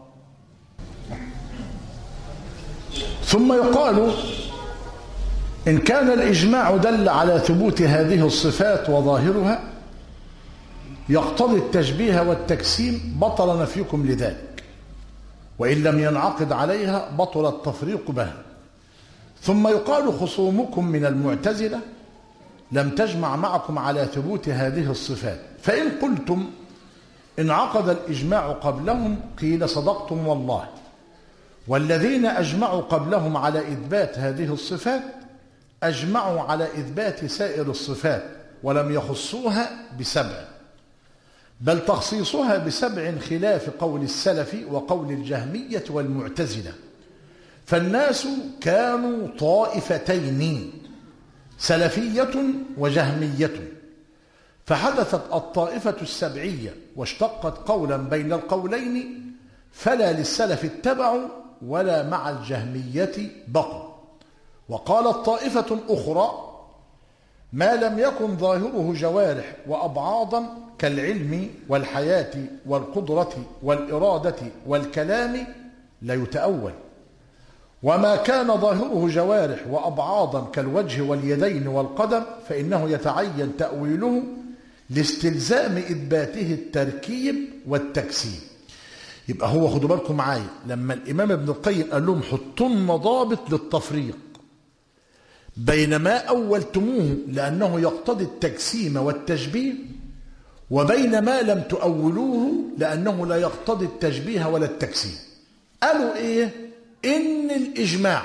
ثم يقال إن كان الإجماع دل على ثبوت هذه الصفات وظاهرها يقتضي التشبيه والتجسيم بطل نفيكم لذلك، وإن لم ينعقد عليها بطل التفريق بها. ثم يقال خصومكم من المعتزلة لم تجمع معكم على ثبوت هذه الصفات، فإن قلتم انعقد الإجماع قبلهم قيل صدقتم والله، والذين أجمعوا قبلهم على إثبات هذه الصفات أجمعوا على إثبات سائر الصفات ولم يخصوها بسبع، بل تخصيصها بسبع خلاف قول السلف وقول الجهمية والمعتزلة، فالناس كانوا طائفتين سلفية وجهمية، فحدثت الطائفة السبعية واشتقت قولا بين القولين، فلا للسلف اتبعوا ولا مع الجهمية بقوا. وقالت طائفة أخرى ما لم يكن ظاهره جوارح وأبعاضا كالعلم والحياة والقدرة والإرادة والكلام لا يتأول، وما كان ظاهره جوارح وأبعاضا كالوجه واليدين والقدم فإنه يتعين تأويله لاستلزام إثباته التركيب والتجسيم. يبقى هو خدوا بالكم معايا لما الإمام ابن القيم قال لهم حطوا لنا ضابط للتفريق بين ما أولتموه لأنه يقتضي التجسيم والتشبيه وبين ما لم تؤولوه لأنه لا يقتضي التشبيه ولا التجسيم. قالوا إيه؟ إن الإجماع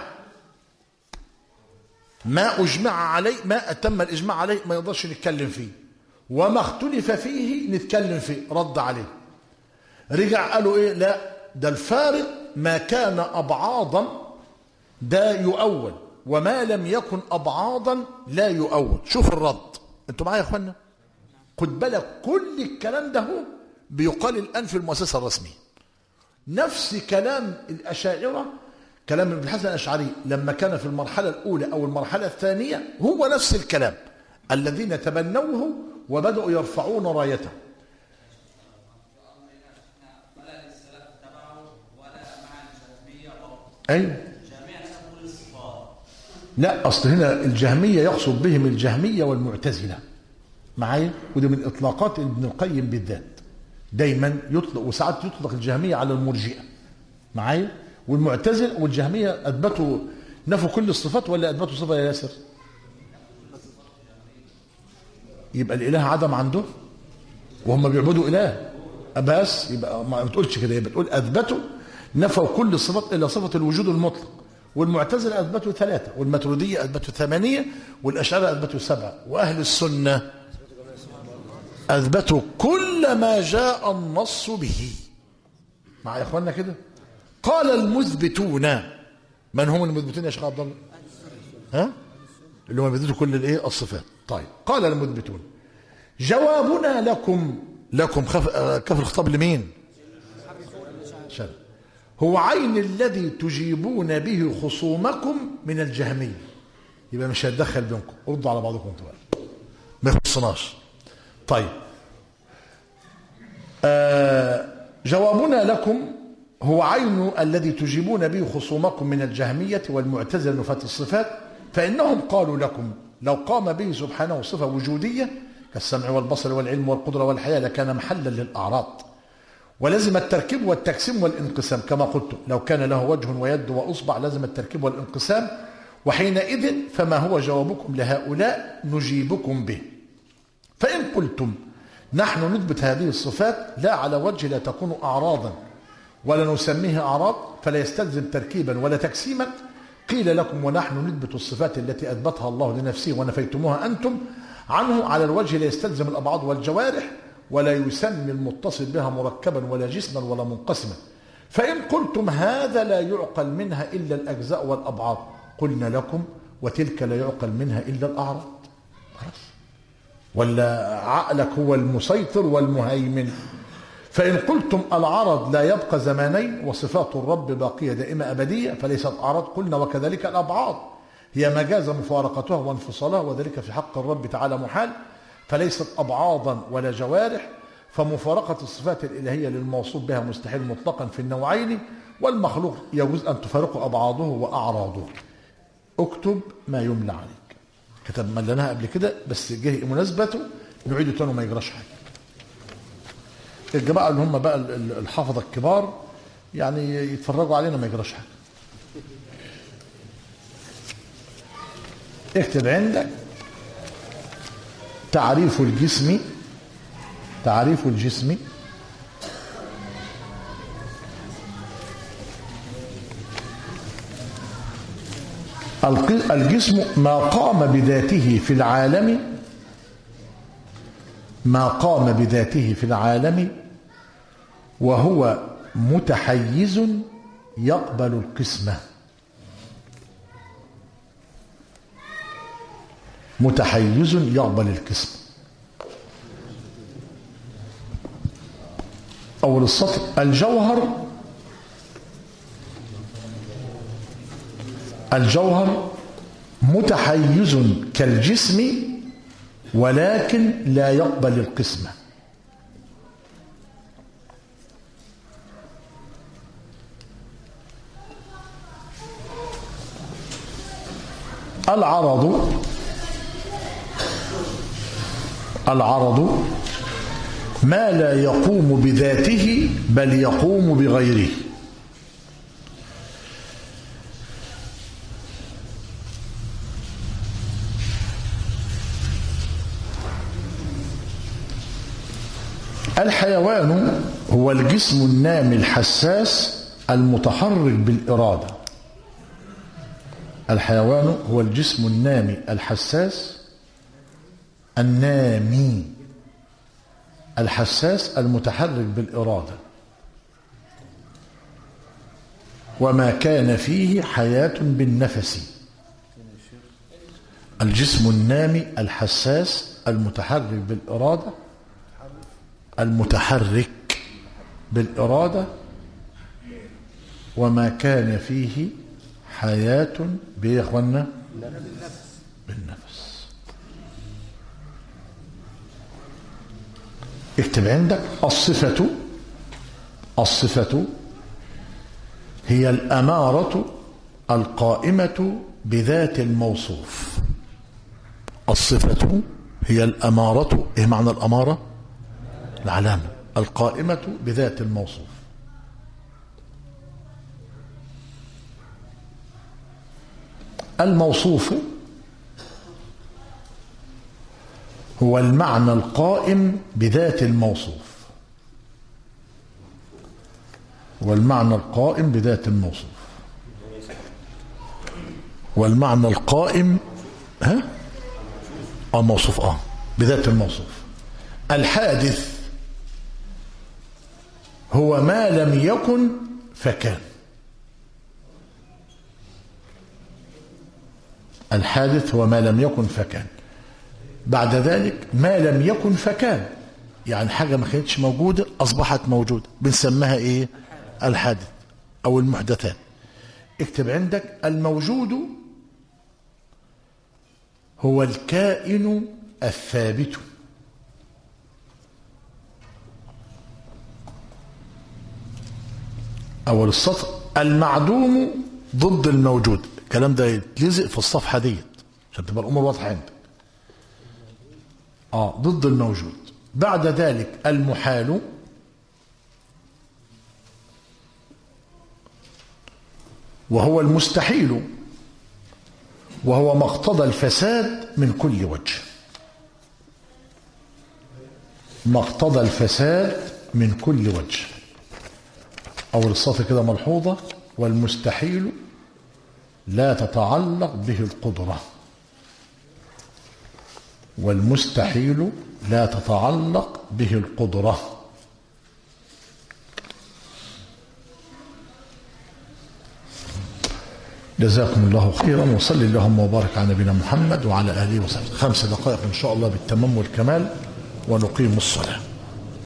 ما أجمع عليه، ما أتم الإجماع عليه ما يقدرش نتكلم فيه، وما اختلف فيه نتكلم فيه. رد عليه رجع قالوا إيه؟ لا، ده الفارق ما كان أبعاضا ده يؤول وما لم يكن أبعاضا لا يؤول. شوف الرد، انتوا معايا يا اخوانا؟ خد بالك كل الكلام ده هو بيقال الآن في المؤسسة الرسمية. نفس كلام الأشاعرة، كلام ابن الحسن الأشعري لما كان في المرحلة الأولى أو المرحلة الثانية هو نفس الكلام، الذين تبنوه وبدأوا يرفعون رايته. أيوه، لا أصل هنا الجهمية يقصد بهم الجهمية والمعتزلة معايا، ودي من إطلاقات ابن القيم بالذات، دايما يطلق وساعات يطلق الجهمية على المرجئة معايا، والمعتزلة والجهمية أثبتوا نفوا كل الصفات ولا أثبتوا صفة يا ياسر؟ يبقى الإله عدم عنده وهم بيعبدوا إله بس، يبقى ما بتقولش كده، يبقى تقول أثبتوا نفوا كل الصفات إلا صفة الوجود المطلق. والمعتزلة أثبتوا 3، والماتريدية أثبتوا 8، والأشاعرة أثبتوا 7، وأهل السنة أثبتوا كل ما جاء النص به. مع إخواننا كده؟ قال المثبتون، من هم المثبتون يا شيخ عبد الله؟ ها؟ اللي هم بيثبتوا كل الصفات. طيب، قال المثبتون جوابنا لكم لكم كف الخطاب لمين؟ شر. هو عين الذي تجيبون به خصومكم من الجهمية. يبقى مش هتدخل بينكم، ردوا على بعضكم انتوا بقى، ما يخصناش. طيب جوابنا لكم هو عين الذي تجيبون به خصومكم من الجهمية والمعتزلة نفاة الصفات، فإنهم قالوا لكم لو قام به سبحانه صفة وجودية كالسمع والبصر والعلم والقدرة والحياة لكان محلا للأعراض، ولزم التركيب والتقسيم والانقسام كما قلت، لو كان له وجه ويد وأصبع لزم التركيب والانقسام، وحينئذ فما هو جوابكم لهؤلاء نجيبكم به. فإن قلتم نحن نثبت هذه الصفات لا على وجه لا تكون أعراضا ولا نسميه أعراض فلا يستلزم تركيبا ولا تقسيما، قيل لكم ونحن نثبت الصفات التي أثبتها الله لنفسه ونفيتموها أنتم عنه على الوجه لا يستلزم الأبعاد والجوارح ولا يسمي المتصل بها مركبا ولا جسما ولا منقسما. فإن قلتم هذا لا يعقل منها إلا الأجزاء والأبعاد، قلنا لكم وتلك لا يعقل منها إلا الأعراض. خلاص، ولا عقلك هو المسيطر والمهيمن؟ فإن قلتم العرض لا يبقى زمانين وصفات الرب باقية دائمة أبدية فليست أعراض، قلنا وكذلك الأبعاد هي مجاز مفارقتها وانفصالها، وذلك في حق الرب تعالى محال، فليست أبعاضا ولا جوارح، فمفارقة الصفات الإلهية للموصوف بها مستحيل مطلقا في النوعين، والمخلوق يجوز أن تفارق أبعاضه وأعراضه. اكتب ما يملى عليك. كتب ملناها قبل كده بس جه مناسبته نعيده تاني وما يجراش حاجة. الجماعة اللي هم بقى الحافظة الكبار يعني يتفرجوا علينا ما يجراش حاجة. اكتب عندك تعريف الجسم. تعريف الجسم الجسم ما قام بذاته في العالم، ما قام بذاته في العالم وهو متحيز يقبل القسمة. متحيز يقبل القسمة. أول السطر الجوهر متحيز كالجسم ولكن لا يقبل القسمة. العرض ما لا يقوم بذاته بل يقوم بغيره. الحيوان هو الجسم النامي الحساس المتحرك بالإرادة. الحيوان هو الجسم النامي الحساس النامي الحساس المتحرك بالإرادة، وما كان فيه حياة بالنفس. الجسم النامي الحساس المتحرك بالإرادة، المتحرك بالإرادة وما كان فيه حياة بيه يا اخوانا بالنفس. اكتب عندك الصفة هي الأمارة القائمة بذات الموصوف. الصفة هي الأمارة. ايه معنى الأمارة؟ العلامة القائمة بذات الموصوف. الموصوف هو المعنى القائم بذات الموصوف. والمعنى القائم بذات الموصوف والمعنى القائم الموصوف بذات الموصوف. الحادث هو ما لم يكن فكان. الحادث هو ما لم يكن فكان. بعد ذلك ما لم يكن فكان. يعني حاجة ما كانتش موجودة أصبحت موجودة، بنسميها إيه؟ الحادث أو المحدثات. اكتب عندك: الموجود هو الكائن الثابت. أول السطر: المعدوم ضد الموجود. الكلام ده يتلزق في الصفحة ديت عشان تبقى الأمور واضحة عندك. ضد الموجود. بعد ذلك المحال، وهو المستحيل، وهو ما اقتضى الفساد من كل وجه. ما اقتضى الفساد من كل وجه. أول السطر كده ملحوظة: والمستحيل لا تتعلق به القدرة. والمستحيل لا تتعلق به القدرة. جزاكم الله خيرا، وصل اللهم وبارك على نبينا محمد وعلى آله وصحبه. 5 دقائق إن شاء الله بالتمام والكمال ونقيم الصلاة.